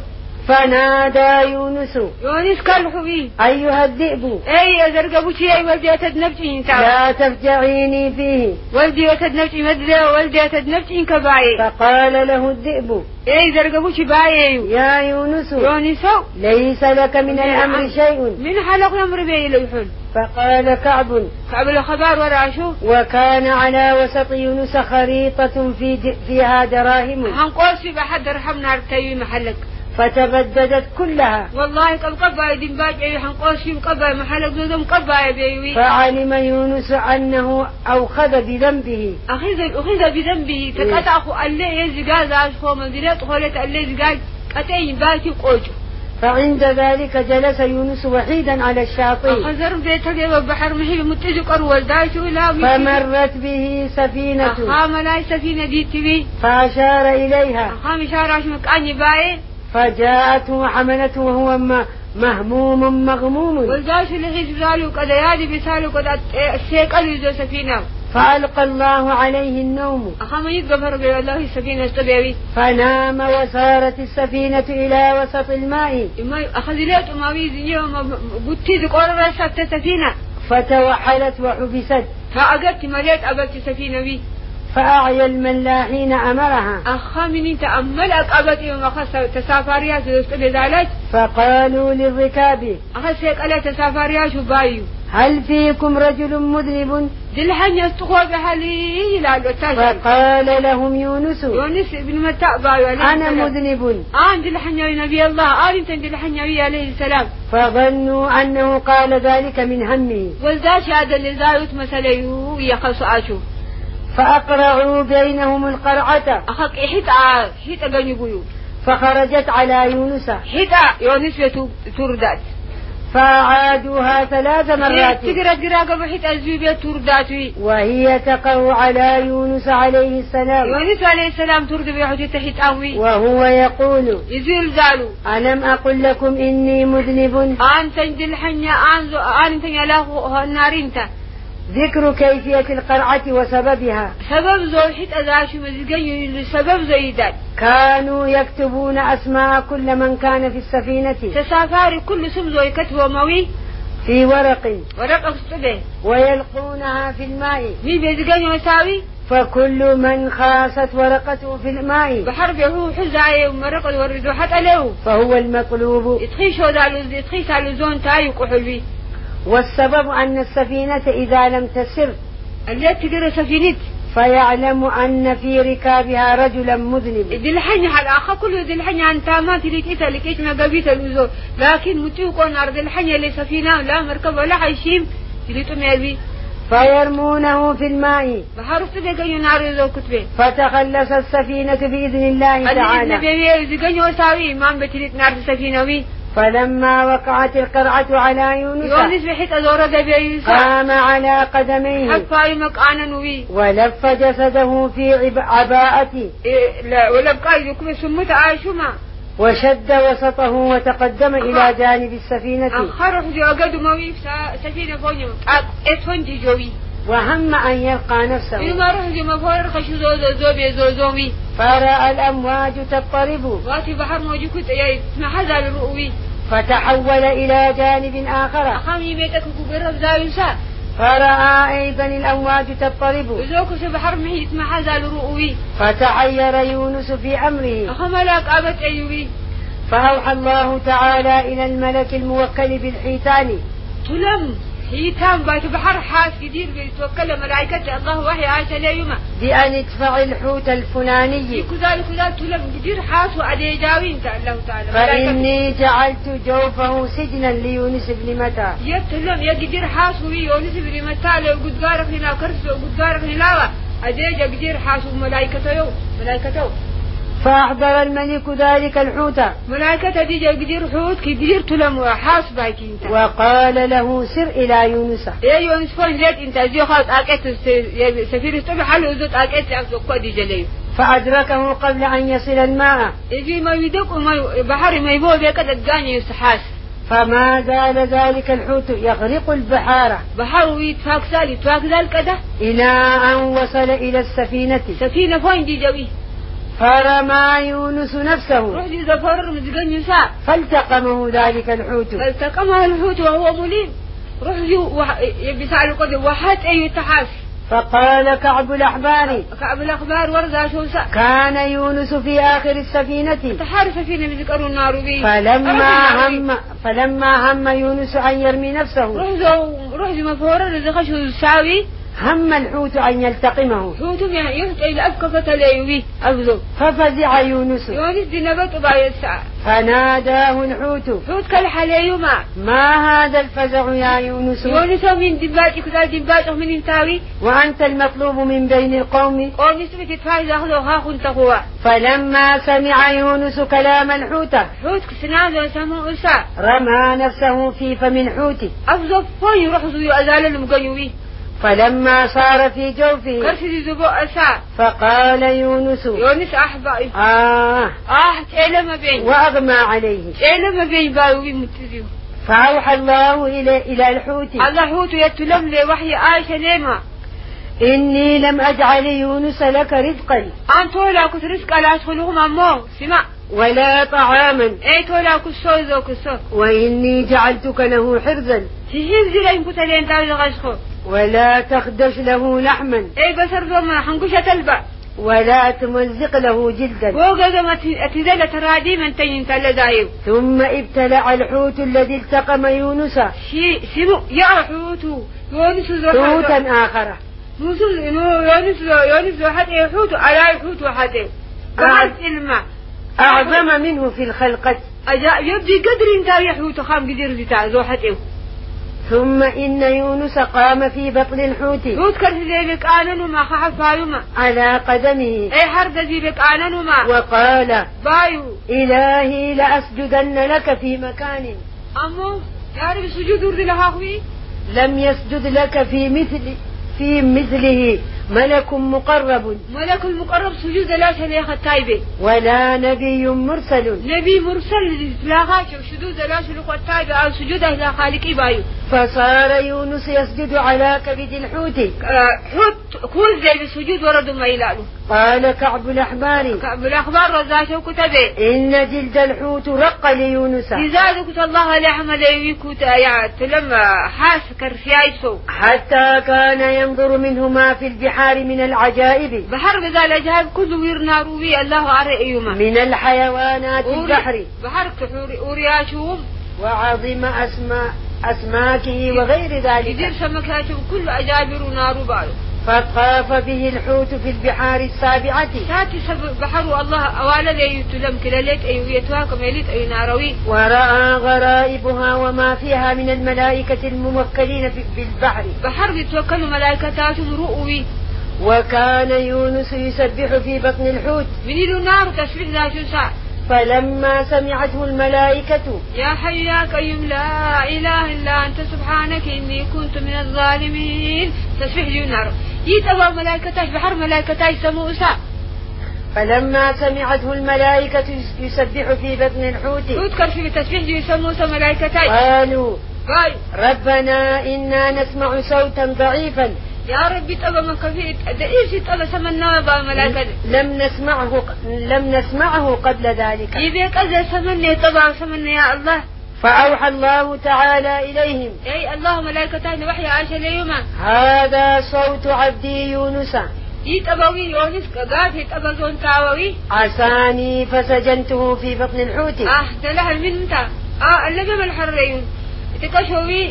فنادى يونس يونس كالحوي أيها الذئب أي زرقبوش أي والدي أتدنبتين لا تفجعيني فيه والدي أتدنبتين مدلا والدي أتدنبتين كباي فقال له الذئب أي زرقبوش باي يا يونس يونس ليس لك من الأمر شيء من حلق الأمر بي ليحل فقال كعب كعب الخبار وراشو وكان على وسط يونس خريطة في د... فيها دراهم هنقول في بحد رحمنا ارتوي محلك فتبددت كلها والله كم قبا دمباج أي هنقول في قبا محلك ذم قبا بيوي فعلم يونس أنه أخذ بذنبه أخذ أخذ بذنبه تقطع أخو اللي يزجاز أشخو مدينة خولة اللي يزجاز أتين باكي قوجو فعند ذلك جلس يونس وحيدا على الشاطئ خزر بيته وبحر محي متجق أرول دايش ولا فمرت به سفينة أخام لا سفينة دي تبي فأشار إليها أخام إشارة مكاني باي فجاءته وحملته وهو مهموم مغموم والجاش اللي حزب زالو قد يادي بسالو قد السيق أليزو سفينة فألقى الله عليه النوم أخام يتغفر بي الله سفينة استبيوي فنام وسارت السفينة إلى وسط الماء إما أخذلت أماوي زنيو قلتي ذكور رسبت سفينة فتوحلت وحبست فأقدت مليت أقدت سفينة بي فأعيا الملاحين أمرها أخامني تأمل أقبت يوم أخذ تسافريات استبدالات فقالوا للركاب أخذ سيك ألا تسافريات بايو هل فيكم رجل مذنب دلحن يستقوى بحالي لا الوتاشر فقال لهم يونس يونس ابن متى بايو أنا مذنب آن دلحن يا نبي الله آن انت دلحن يا عليه السلام فظنوا أنه قال ذلك من همه والذاش هذا اللي زاوت مسألة يخص عاشو فأقرعوا بينهم القرعة أخك حتى حتى جنبيو فخرجت على يونس حتى يونس تردات فعادوها ثلاث مرات تقرأ قراءة بحيث الزوبية ترداتي وهي تقع على يونس عليه السلام يونس عليه السلام ترد بحجة حتاوي وهو يقول يزيل زالو ألم أقل لكم إني مذنب أنت دل حنيا أنزو أنت يلاهو النارينتا ذكر كيفية القرعة وسببها سبب زوحيت أذاشو مزيقين سبب زيدان كانوا يكتبون أسماء كل من كان في السفينة تسافاري كل سم زوي كتبه موي في ورق ورق أكتبه ويلقونها في الماء مي بيزيقين يساوي فكل من خاست ورقته في الماء بحرب هو حزاي ومرق وردو حتى له فهو المطلوب يتخيشوا دالو يتخيش على زون تاي وقحلوي والسبب أن السفينة إذا لم تسر التي تقرأ سفينة فيعلم أن في ركابها رجلا مذنب دلحني على أخا كله دلحني عن تامات اللي كيسا اللي كيس ما قبيت الوزور لكن متوقع نار دلحني اللي سفينة لا مركب ولا حيشيم اللي تميلبي فيرمونه في الماء بحرف تدقى نار يزو كتبه فتخلص السفينة بإذن الله تعالى الذي بيبي يساوي ما بتريد نار السفينة. فلما وقعت القرعة على يونس يونس بحيث أزور بيبي قام على قدميه حفاي مكانا نوي ولف جسده في عباءته إيه لا ولبقى يكون سمت عاشما وشد وسطه وتقدم إلى جانب السفينة أخرج جوجد موي سفينة فونيو أتفنجي جوي وهم أن يلقى نفسه إما رحج مفور خشو زو زو بي زو زومي فرأى الأمواج تضطرب واتي بحر موجي كنت يا محزا الرؤوي فتحول إلى جانب آخر أخامي بيتك كبير زاويسا فرأى أيضا الأمواج تضطرب وزوك بحر محيط محزا الرؤوي فتحير يونس في أمره أخام لك أبت أيوي فأوحى الله تعالى إلى الملك الموكل بالحيتان تلم حيتان بات بحر حاس كثير بيتوكل ملائكة الله وحي عاشا ليوما بأن ادفع الحوت الفلاني كذلك كذلك تلم كثير حاس وعليه جاوين الله تعالى فإني جعلت جوفه سجنا ليونس بن متى يتلم يا كثير حاس ويونس بن متى لو قد قارف هنا كرس وقد قارف هنا أديجا كثير حاس وملائكة يوم ملائكة فأحضر الملك ذلك الحوت ملائكة ديجا كثير حوت كثير تلم وحاس باكين وقال له سر إلى يونس يا يونس فون جات انت زي خالص أكيد سفير استبع حلو زوت أكيد تعرف قدي جليه فأدركه قبل أن يصل الماء يجي ما يدق وما بحر ما يبغى بيكاد الجاني يستحاس فما زال ذلك الحوت يغرق البحار بحر ويتفاق سالي يتفاق ذلك ده إلى أن وصل إلى السفينة سفينة فين دي جوي فرمى يونس نفسه روح دي زفر مزقن يساء فالتقمه ذلك الحوت فالتقمه الحوت وهو مليم روح دي وح... يبسع القدم وحات أي تحاس فقال كعب الأحبار كعب الأخبار ورزا شوسا كان يونس في آخر السفينة تحار سفينة بذكروا النار بي فلما هم فلما هم يونس أن يرمي نفسه روح دي روح دي مفورة لذخشه الساوي هم الحوت أن يلتقمه حوت يعني يهت إلى أفكفة ليوي أبذو ففزع يونس يونس دي نبت باي الساعة فناداه الحوت حوت كالحليو ما ما هذا الفزع يا يونس يونس من دباتي كذا دباتي من انتاوي وأنت المطلوب من بين القوم قوم يسمي تتفايز أخذوا ها كنت هو فلما سمع يونس كلام الحوت حوت كسناد سمو أسا رمى نفسه في فم الحوت أفضل فين يروح زوي أزال المقيوي فلما صار في جوفه كرسي زبو أسا فقال يونس يونس أحبائي آه آه تألم بين وأغمى عليه تألم بين باوي متزيو فأوحى الله إلى إلى الحوت الله حوت يتلم لي وحي عائشة ليما إني لم أجعل يونس لك رزقا أنت ولا كنت رزق على أدخلهم أمو سمع ولا طعاما أي تولا كسو زو كسو وإني جعلتك له حرزا تهيب زي لين كنت لين تاوي غشخو ولا تخدش له لحما أي بسر دوما حنقشة تلبا ولا تمزق له جلدا وقد ما تزال ترادي من تين تلدايو ثم ابتلع الحوت الذي التقم يونس شي سمو يا حوت يونس زو حوتا آخر موسو يونس يونس واحد يحوت على حوت واحد واحد الماء أعظم منه في الخلقة أجا يبدي قدر انت يحوت خام قدر بتاع زو حتى ثم إن يونس قام في بطن الحوت يذكر زي بك آنن وما خحف بايوما على قدمه أي حرد زي بك آنن وما وقال بايو إلهي لأسجدن لك في مكان أمو يا رب سجود ورد لها خوي لم يسجد لك في مثل في مثله ملك مقرب ملك المقرب سجود لا شريخ التايبة ولا نبي مرسل نبي مرسل لا خاشو سجود لا شريخ التايبة أو سجود لا خالق بايو فصار يونس يسجد على كبد الحوت حوت كل زي السجود ورد ما يلالو قال كعب الأحبار كعب الأخبار رزاشه كتبه إن جلد الحوت رق ليونس إذا كنت الله لحم ليكوت آيات لما حاس كرسيايسو حتى كان ينظر منه ما في البحار من العجائب بحر بذا الأجهاب كله ويرنا روي الله أرئيهما من الحيوانات البحر بحر كحوري أورياشهم وعظم أسماء أسماكه وغير ذلك يدير سمكاته كل أجابر نار بارو فطاف به الحوت في البحار السابعة ساتي سب بحر الله أولا ليتلم كلاليت أيويتها كميليت أي ناروي ورأى غرائبها وما فيها من الملائكة الموكلين بالبحر بحر بيتوكلوا ملائكتاتهم رؤوي وكان يونس يسبح في بطن الحوت من النار تسبح ذات ساعة فلما سمعته الملائكة يا حي يا قيوم لا إله إلا أنت سبحانك إني كنت من الظالمين تسبح النار يتبع ملائكتاش بحر ملائكتاش سموسا فلما سمعته الملائكة يسبح في بطن الحوت يذكر في تسبيح يسموسا ملائكتاش قالوا قال ربنا إنا نسمع صوتا ضعيفا يا ربي تبا من كفيت دقيش تبا سمنا با ملائكة لم نسمعه لم نسمعه قبل ذلك يبيك أذى سمني تبا سمني يا الله فأوحى الله تعالى إليهم أي الله ملائكتان وحي عاشا ليوما هذا صوت عبدي يونس يتبوي يونس كقاف يتبا زون تاوي عساني فسجنته في بطن الحوت اه دلها المنتا اه اللجم الحريون تكشوي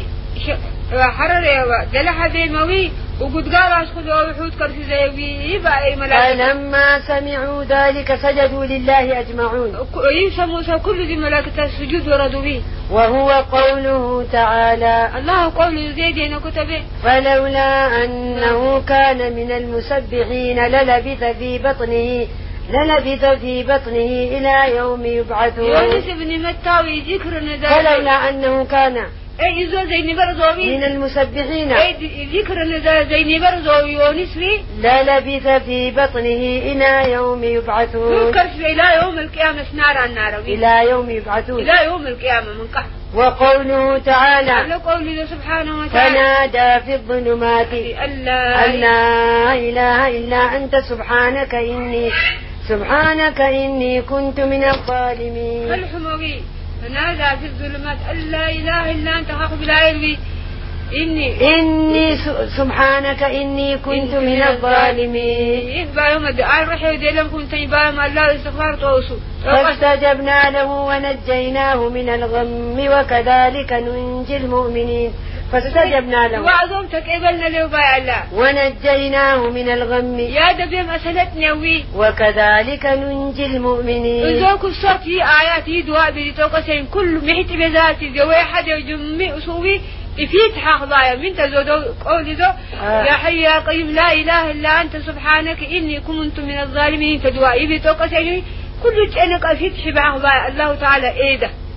حرر دلها بيموي وقد قال أشخذ وحود كرسي زيوي يبقى أي ملائكة فلما سمعوا ذلك سجدوا لله أجمعون يسموا كل ذي ملائكة السجود وردوا به وهو قوله تعالى الله قوله زيدين كتبه فلولا أنه كان من المسبحين للبث في بطنه للبث في بطنه إلى يوم يبعثون يونس بن متى ذكر ذلك فلولا أنه كان أي يزول زي برزوي من المسبحين أي ذكر زي برزوي يونس لي للبث في بطنه إلى يوم يبعثون يذكر إلى يوم القيامة نار النار إلى يوم يبعثون إلى يوم القيامة من قحط وقوله تعالى على قوله سبحانه وتعالى فنادى في الظلمات أن لا إله إلا أنت سبحانك إني سبحانك إني كنت من الظالمين الحموي فنادى في الظلمات أن لا إله إلا أنت حق بلا علمي إني إني سبحانك إني كنت من الظالمين إذ يوم الدعاء رح يدلم كنت يباهم الله استغفار توسو فاستجبنا له ونجيناه من الغم وكذلك ننجي المؤمنين فاستجبنا له وعظم تقبلنا له باي الله ونجيناه من الغم يا دبيم أسلتنا وي وكذلك ننجي المؤمنين إذاك الصوت هي آيات هي دعاء بديتوقسين كل محيط بذاتي جوي حد يجمع أسوي إفيت حقضايا من تزودو قولي ذو آه. يا حي يا قيوم لا إله إلا أنت سبحانك إني كنت من الظالمين تدعاء بديتوقسين كل شيء أفيت حبا الله تعالى إيده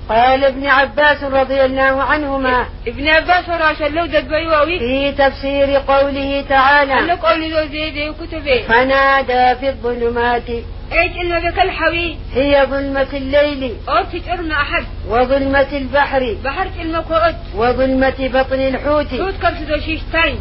قال ابن عباس رضي الله عنهما ابن عباس راشد لو دبيوي في تفسير قوله تعالى قوله زيد كتبه فنادى في الظلمات ايش إلا بك الحوي هي ظلمة الليل أو تجرم أحد وظلمة البحر بحر المكوت وظلمة بطن الحوت حوت كرسي شيشتين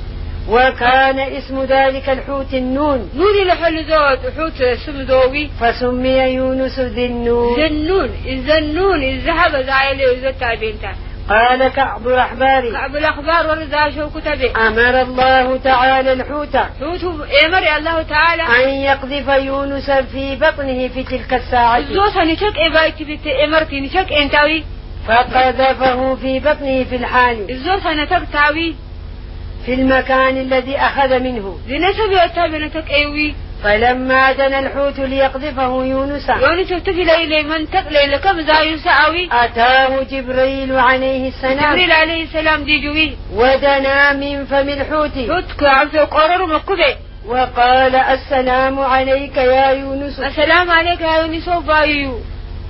وكان اسم ذلك الحوت النون نوني لحل زود حوت سمدوي فسمي يونس ذي النون ذنون الذنون الذهب زعيلي وزتا بنتا قال كعب الأحبار كعب الأخبار ورزا شو كتبه أمر الله تعالى الحوت حوت أمر الله تعالى أن يقذف يونس في بطنه في تلك الساعة الزوس نشك إبايتي بت أمرتي نشك إنتاوي فقذفه في بطنه في الحال الزوس نتك تاوي في المكان الذي أخذ منه لنسب يتابنتك أيوي فلما دنا الحوت ليقذفه يونس يونس تفل إلى من تقل لكم زايو ساوي أتاه جبريل عليه السلام جبريل عليه السلام دي جوي ودنا من فم الحوت حوت عبد قرر مكبه وقال السلام عليك يا يونس السلام عليك يا يونس وبايو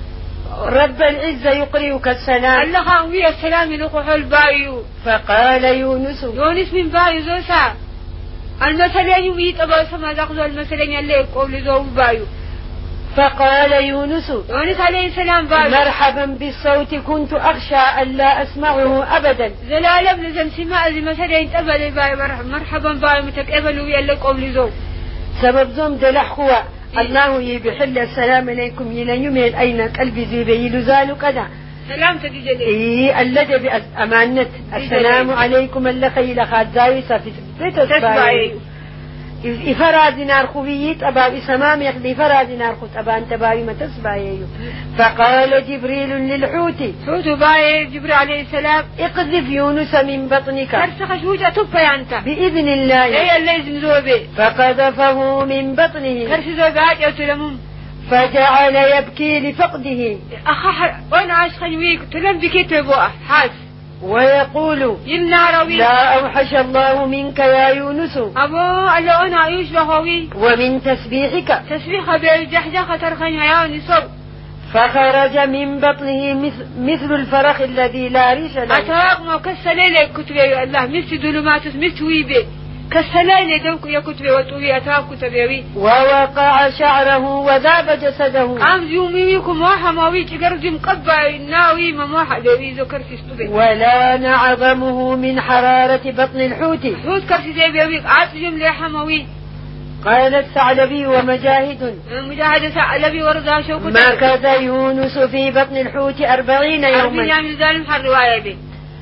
رب العزة يقرئك السلام الله خاوي السلام لقح البايو فقال يونس يونس من بايو زوسا المثل يومي تبا سما ذاقزو المثل يلي يقول زو بايو فقال يونس يونس عليه السلام بايو مرحبا بالصوت كنت أخشى أن لا أسمعه أبدا زلالة بلزم سماء زي مثل ينتبه بايو مرحبا بايو متكئبلو يلي يقول زو سبب زوم دلحقوا الله يبحل السلام عليكم ينيمين أين قلبي زي بيلزال كذا سلام تدجلي إيه الذي بأمانة السلام عليكم اللي خيل خاد زايسة في بيت إفراد نار خويت أبا بسمام يقضي إفراد نار خوت أبا أنت باي ما تسبايو فقال جبريل للحوت حوت باي جبريل عليه السلام اقذف يونس من بطنك كرسخ شوجة تبا أنت بإذن الله أي اللي يزن زوبي فقذفه من بطنه كرس زوبات أو تلمم فجعل يبكي لفقده أخح وأنا عاش خنويك تلم بكيت بوأ حاس ويقول يمنع روي لا أوحش الله منك يا يونس أبو ألا أنا عيوش بهوي ومن تسبيحك تسبيح بجحجح ترخن يا نصب فخرج من بطنه مثل, مثل الفرخ الذي لا ريش له أتاق ما كسليلي كتبه الله مثل ظلمات مثل ويبه كسليلي دوك يا كتبه وطوي أتاق كتبه ووقع شعره وذاب جسده عم يوميكم واحد ماوي تقرد مقبع ناوي ما واحد دوي ذكر في استبه ولا نعظمه من حرارة بطن الحوت حوت كرسي زي بيويك عاد جملة حماوي قال الثعلبي ومجاهد مجاهد ثعلبي ورضا شو كتب مكث يونس في بطن الحوت أربعين يوما أربعين يوم ظالم حر رواية به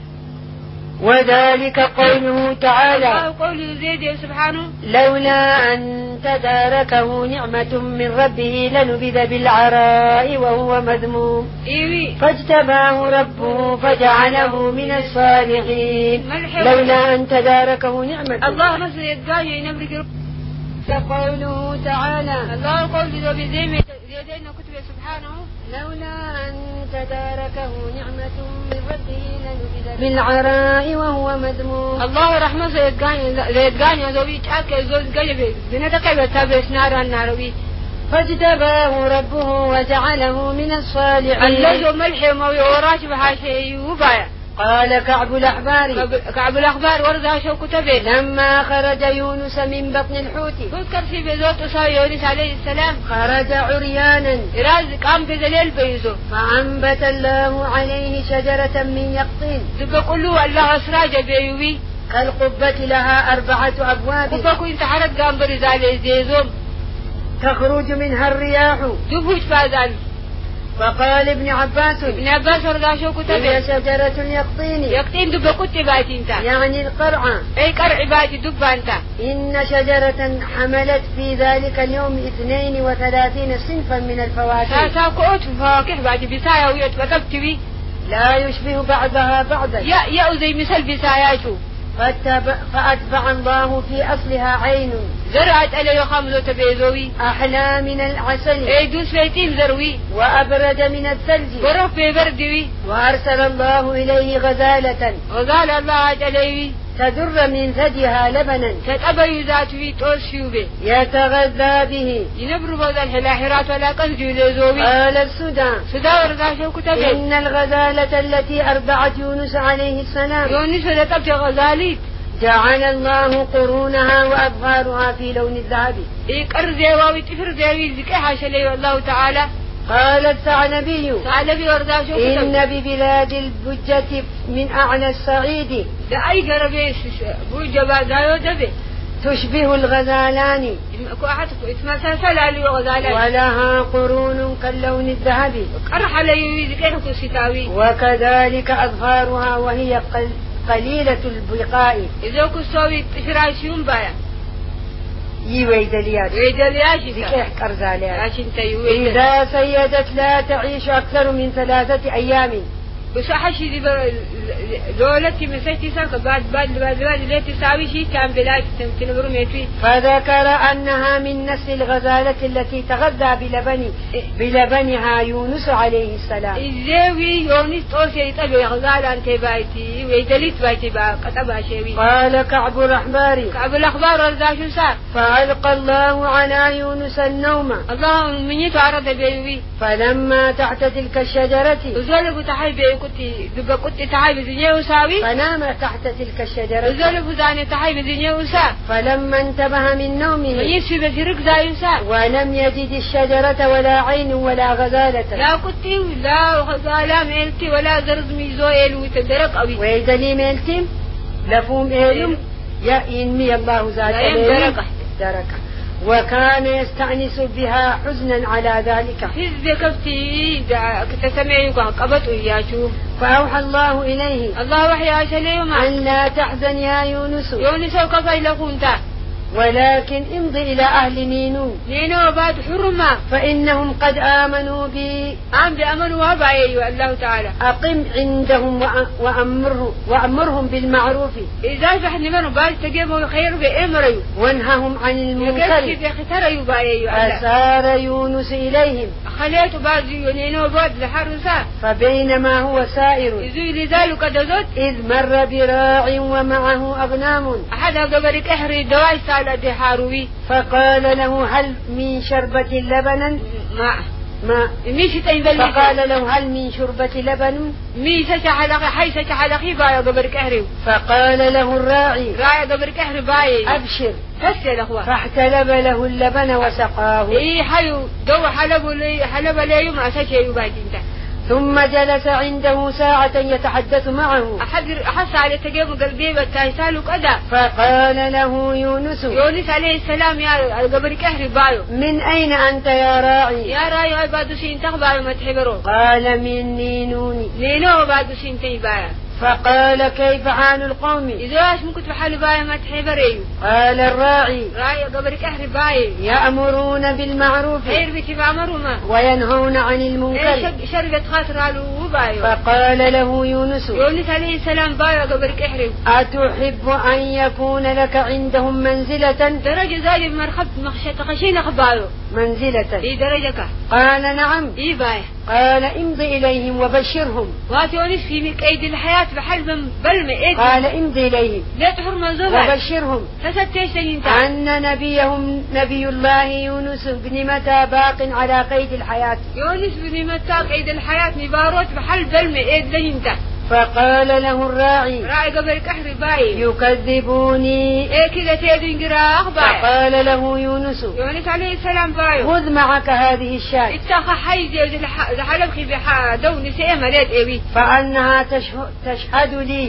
وذلك قوله تعالى قوله زيد سبحانه لولا أن تداركه نعمة من ربه لنبذ بالعراء وهو مذموم إيوي فاجتباه ربه فجعله من الصالحين لولا أن تداركه نعمة الله مثل يدعي ينبرك قوله تعالى الله قول ذو زيدين كتب سبحانه لولا أن تداركه نعمة من ربه لنبذ بالعراء وهو مذموم الله رحمة زيدقاني ذوي تأكل زوج قلبي بنتك بتابس نار الناروي فاجتباه ربه وجعله من الصالحين اللجو ملحي وموي وراش بحاشي وبايع قال كعب الأحبار كعب الأخبار ورد شو كتبه لما خرج يونس من بطن الحوت تذكر في بيزوت أصاب يونس عليه السلام خرج عريانا رازق قام بذليل بيزو فأنبت الله عليه شجرة من يقطين تبقى كله الله أسراج بيوي كالقبة لها أربعة أبواب قبكو انت حرد قام برزالي زيزوم تخرج منها الرياح دبوش فازال فقال ابن عباس ابن عباس ورد شو كتبه هي شجرة اليقطين يقطين دبا كتبات انت يعني القرعة اي قرع باتي دبا انت إن شجرة حملت في ذلك اليوم اثنين وثلاثين صنفا من الفواكه ساكوت فواكه بعد بسايا ويتبكبتوي لا يشبه بعضها بعضا يا يا زي مثل بساياته فأتبع الله في أصلها عين زرعت عليه خمزة تبيزوي أحلى من العسل اي دوس فيتيم زروي وأبرد من الثلج ورف ببردوي وأرسل الله إليه غزالة وقال الله عليه تدر من ثديها لبنا تتأبي ذات في توسيو به يتغذى به ينبر بوضع الحلاحرات ولا قنجو لزوبي. قال السودان سودان ورزاشو كتبه إن الغزالة التي أرضعت يونس عليه السلام يونس ولتبت غزاليت جعل الله قرونها وأبغارها في لون الذهب. إيك أرزي واوي تفر زيوي زكي حاشا لي الله تعالى. قال الثعلبي ثعلبي ورداشو إن ببلاد البجة من أعلى الصعيد دا أي قربي بوجة بعدايو دبي تشبه الغزالان كو أحد اسمها سلسلة وغزالان ولها قرون كاللون الذهب قرح لي زكي حكو ستاوي وكذلك أظفارها وهي قل قليلة البقاء. إذا كسوي تشراشيون بايا يويدليات ويدلياشي ذكيح كرزاليات عشان تيويدل إذا سيدت لا تعيش أكثر من ثلاثة أيام. بس حشي دي دولتي مسيتي سانك بعد بعد بعد بعد اللي تساوي شيء كان بلاش تنبرو ميتوي. فذكر أنها من نسل الغزالة التي تغذى بلبن بلبنها يونس عليه السلام. إزاي يونس توسي يتبع غزالة أنت بايتي ويدليت بايتي بقى كتبها شيء. قال كعب الأحبار كعب الأخبار ورزاشو صار. فألقى الله على يونس النوم. الله من يتعرض بيوي. فلما تحت تلك الشجرة. وزلوا تحيي كنتي دبا كنتي تحيي بزنيه وساوي. فنام تحت تلك الشجرة. وزلوا زاني تحيي بزنيه وسا. فلما انتبه من نومه. يسوي بزرق زاي وسا. ولم يجد الشجرة ولا عين ولا غزالة. لا كنتي ولا غزالة ميلتي ولا زرز ميزويل وتدرك أوي. ويدلي ميلتي لفوم إيلم يا إنمي الله ذات دركة دركة وكان يستأنس بها حزنا على ذلك. حزب كفتي كتسمعي قبط وياشوف. فأوحى الله إليه الله وحي عشليهم أن لا تحزن يا يونس يونس وكفي لكنت ولكن امضي إلى أهل نينو نينو بعد حرمة فإنهم قد آمنوا بي عم بأمنوا وبعي الله تعالى. أقم عندهم وأمره وأمرهم بالمعروف إذا فحن منه بعد تجيبوا خير بأمره وانههم عن المنكر. فسار يونس إليهم خليته بعد نينو بعد لحرسا فبينما هو سائر يزول ذلك دزوت إذ مر براع ومعه أغنام أحد قبلك أحري دواي سالة حاروي فقال له هل من شربة لبن ما ما ميش تنبل فقال له هل من شربة لبن ميش شحلق حيث شحلقي بايا قبلك أحري فقال له الراعي راعي قبلك أحري بايا أبشر فسر أخوة فاحتلب له اللبن وسقاه. إيه حلو دو حلب لي حلب لي يوم أساس يبايت انت. ثم جلس عنده ساعة يتحدث معه أحد أحس على تجيب قلبي بتايسال وكذا. فقال له يونس يونس عليه السلام يا قبرك أهل بايو من أين أنت يا راعي؟ يا راعي عباد سين تخبار ما تحبرو. قال من نينوني نينو عباد سين تيبايا. فقال كيف حال القوم؟ إذا ايش ممكن تحل بايا ما تحبريو. قال الراعي راعي قبرك أهل باي يأمرون بالمعروف غير بتبع مرهما وينهون عن المنكر. إيه شربت خاطر على بايو. فقال له يونس يونس عليه السلام بايا قبرك أهل أتحب أن يكون لك عندهم منزلة؟ درجة زي مرخب مخشة خشينا خبايو منزلة. إيه درجك؟ قال نعم. إيه بايا. قال امضي إليهم وبشرهم. واتونس في قيد الحياة بحلم بلم إيه. قال امضي إليهم لا تحرم الزبع وبشرهم فستيش انت أن نبيهم نبي الله يونس بن متى باق على قيد الحياة. يونس بن متى قيد الحياة نباروت بحل بلم إيه زي انت. فقال له الراعي راعي قبلك أحري باي يكذبوني إيه كذا تيدين قراء باي. فقال له يونس يونس عليه السلام باي خذ معك هذه الشاة اتخى حيزي زحلبخي بحا دوني سيما ليد إيوي فأنها تشهد, تشهد لي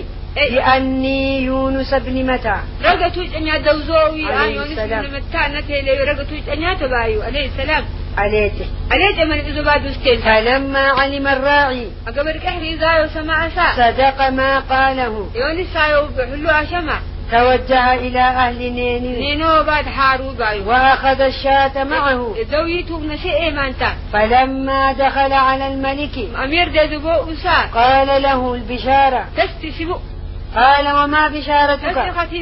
بأني يونس بن متى رقتوش أن يدوزوي آن يونس بن متى نتيلي رقتوش أن يتبايو عليه السلام عليته عليته من إذباد وستين. فلما علم الراعي أقبلك أحري زايو سمع سا صدق ما قاله يونس سايو بحلوها شمع توجه إلى أهل نينو نينو بعد حارو بايو وأخذ الشاة معه زويته بنشيء ما انت. فلما دخل على الملك أمير دزبو أسا قال له البشارة تستسبو. قال وما بشارتك؟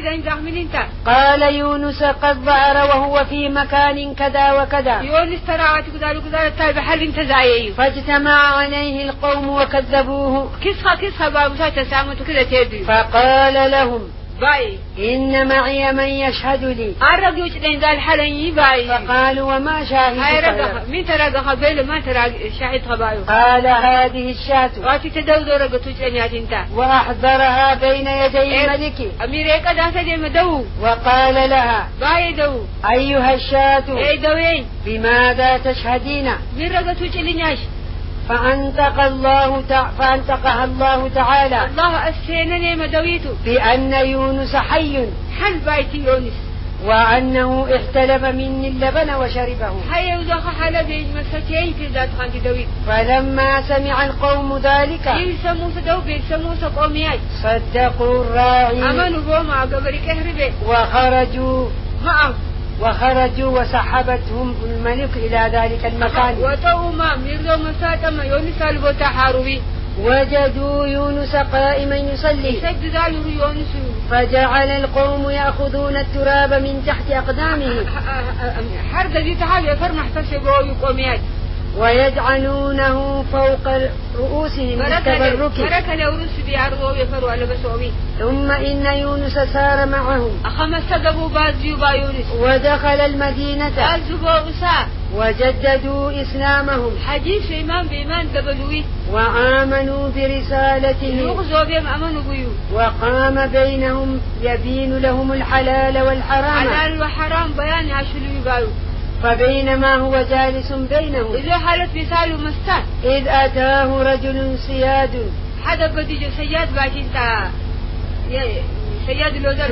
قال يونس قد ظهر وهو في مكان كذا وكذا. يونس ترى كذا وكذا طيب حل انت زايي. فاجتمع عليه القوم وكذبوه. كسخة كسخة بابوسا تسامت كذا تيدي. فقال لهم باي إن معي من يشهد لي أرجع يشتين ذا الحلني باي فقالوا وما شاهدك هاي رجع مين ترى قبل ما ترى شاهد خبايو قال هذه الشاة واتي تدود رجع تجني أنت وأحضرها بين يدي الملك أميرك ده سجى مدو وقال لها باي دو أيها الشاة أي دوين بماذا تشهدين مين رجع تجنيش فأنطق الله تع... فأنطقها الله تعالى الله أسينني مدويته بأن يونس حي حل بايتي يونس وأنه احتلب مني اللبن وشربه حي وزخ حلب مسكين في ذات خانتي دويت فلما سمع القوم ذلك يسموه سدو بيسموه سقومياي صدقوا الراعي أمنوا بوما قبل كهرباء وخرجوا معه وخرجوا وسحبتهم الملك إلى ذلك المكان وتوما ميرزو مساتما يونس البوتا حاروبي وجدوا يونس قائما يصلي سد ذلك يونس فجعل القوم يأخذون التراب من تحت أقدامه حرد دي تحالي فرمح تسيبوا يقوميات ويجعلونه فوق رؤوسهم بالتبرك بركة لورس بيعرضوا يفروا على بسومي ثم إن يونس سار معهم أخمس سقبوا بازيو با يونس ودخل المدينة بازيو أساء وجددوا إسلامهم حديث إيمان بإيمان دبلوي وآمنوا برسالته يغزوا بهم أمنوا بيو وقام بينهم يبين لهم الحلال والحرام حلال وحرام بيان عشلوا بايو فبينما هو جالس بينهم إذا حالت مثال مستان إذ أتاه رجل صياد حدا بدي سياد باكينتا سياد الوزر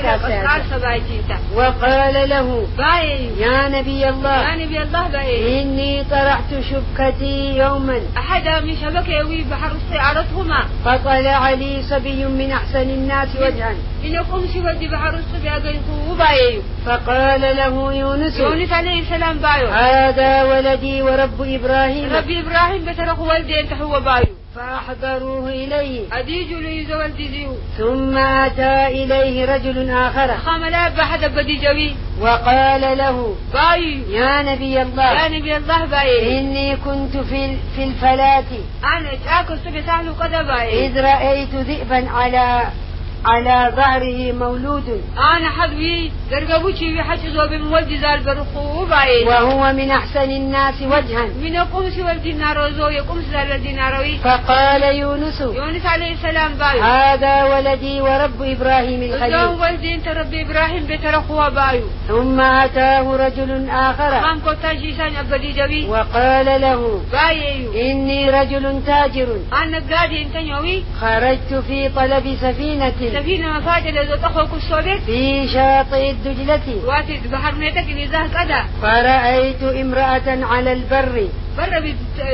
وقال له باي يا نبي الله يا نبي الله باي إني طرحت شبكتي يوما أحدا من شبكة يوي بحر استعارتهما فطلع لي صبي من أحسن الناس وجها إنكم سودي بحر استعارتهما باي فقال له يونس يونس عليه السلام بايو هذا ولدي ورب إبراهيم ربي إبراهيم بترك والدي أنت هو بايو فأحضروه إليه أديج لي زوال ديزيو ثم أتى إليه رجل آخر خاملا بحد بدي جوي وقال له باي يا نبي الله يا نبي الله باي إني كنت في في الفلاة أنا أكل سبسان قد باي إذ رأيت ذئبا على على ظهره مولود أنا حذوي درجبوشي بحج زوب مولد زال برخو باي وهو من أحسن الناس وجها من قمس والدينار زو يقمس زال الديناروي فقال يونس يونس عليه السلام باي هذا ولدي ورب إبراهيم الخليل زو والدي أنت رب إبراهيم بترخوا بايو ثم أتاه رجل آخر قام كوتاجي سان أبدي جبي وقال له باي إني رجل تاجر أنا قادي أنت يوي خرجت في طلب سفينة سفينة مفاجأة لو تخوك السوداء في شاطئ الدجلة واتي بحر ميتك نزاه كذا فرأيت امرأة على البر بر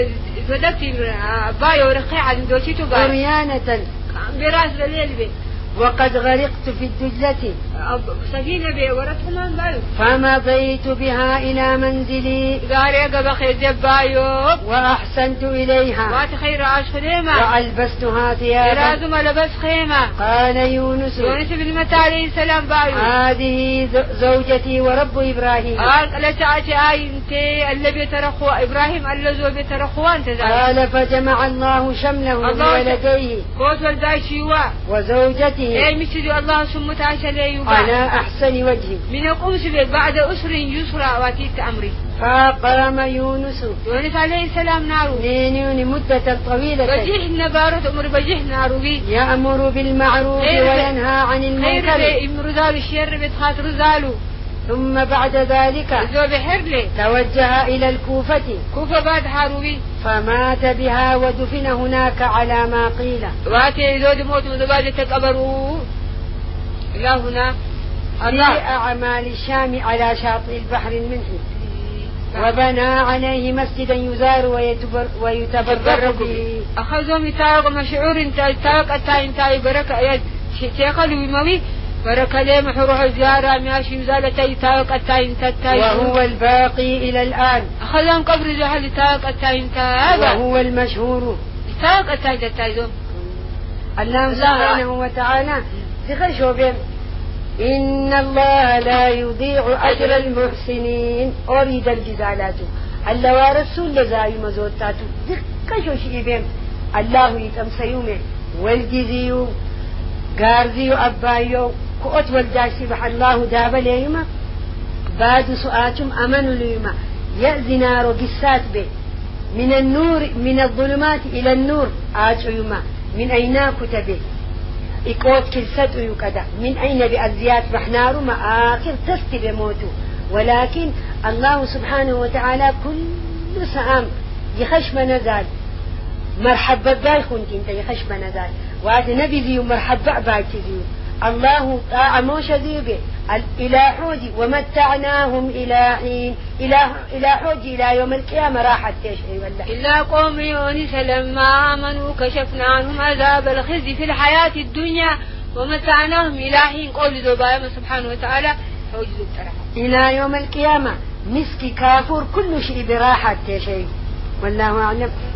بدأت بايو رقيعة دوشيتو باي عريانة براس الليل بي وقد غرقت في الدجلة سفينة بي ورتهما بايو فمضيت بها إلى منزلي غاريقة بخي بايو وأحسنت إليها واتي خير عاش خيمة وألبستها ثيابا لازم لبس خيمة قال يونس يونس بن متى عليه السلام بايو هذه زوجتي ورب إبراهيم قال لا تعجي آي انتي اللي بيترخوا إبراهيم اللي بيترخوا انت قال فجمع الله شمله وولديه قوت والداي شيوا وزوجته ايه مشتدي الله سمت عاش ليه على أحسن وجه من يقوم سبيل بعد أسر يسرى واتيت أمري فقام يونس يونس عليه السلام نارو لينون مدة طويلة بجيه نبارة أمر بجيه نارو بي يأمر بالمعروف وينهى عن المنكر خير امر ذال الشر بتخاط رزالو ثم بعد ذلك توجه إلى الكوفة كوفة بعد حاروبي فمات بها ودفن هناك على ما قيل واتي زود موت مدباجة تقبروا إلى هنا في أعمال الشام على شاطئ البحر الملح وبنى عليه مسجدا يزار ويتبرك به أخذوا متاق مشعور انتاج تاق التاي انتاي بركة يد شيخ الوموي بركة ليه محروح زيارة ماشي وزالة تاق التاي انتاي وهو الباقي إلى الآن أخذهم قبر زحل تاق التاي انتاي وهو المشهور تاق التاي انتاي ذو الله سبحانه وتعالى تخشوا بهم إن الله لا يضيع أجر المحسنين أريد الجزالات الله ورسول لزاي مزوتاتو ذكشوا شيء بهم الله يتمسيومه والجزيو قارزي أبايو كؤت والداشي بح الله داب ليما بعد سؤاتهم أمنوا ليما يأذنا رقصات به من النور من الظلمات إلى النور آجعيما من أين كتبه إكوت كلسات يكدا من أين بأزيات بحنار ما آخر تستي بموتو ولكن الله سبحانه وتعالى كل سام يخش منزال مرحبا باي كنت انت يخش منزال وعد نبي ذي مرحبا باي ذي الله طاع موش ذي إلى حوجي ومتعناهم إلى حين إلى إلى حوجي إلى يوم القيامة راحت تشعي والله إلا قوم يونس لما آمنوا كشفنا عنهم عذاب الخزي في الحياة الدنيا ومتعناهم إلى حين قول ذو سبحانه وتعالى حوجي ذو إلى يوم القيامة مسك كافور كل شيء براحة تشعي والله أعلم.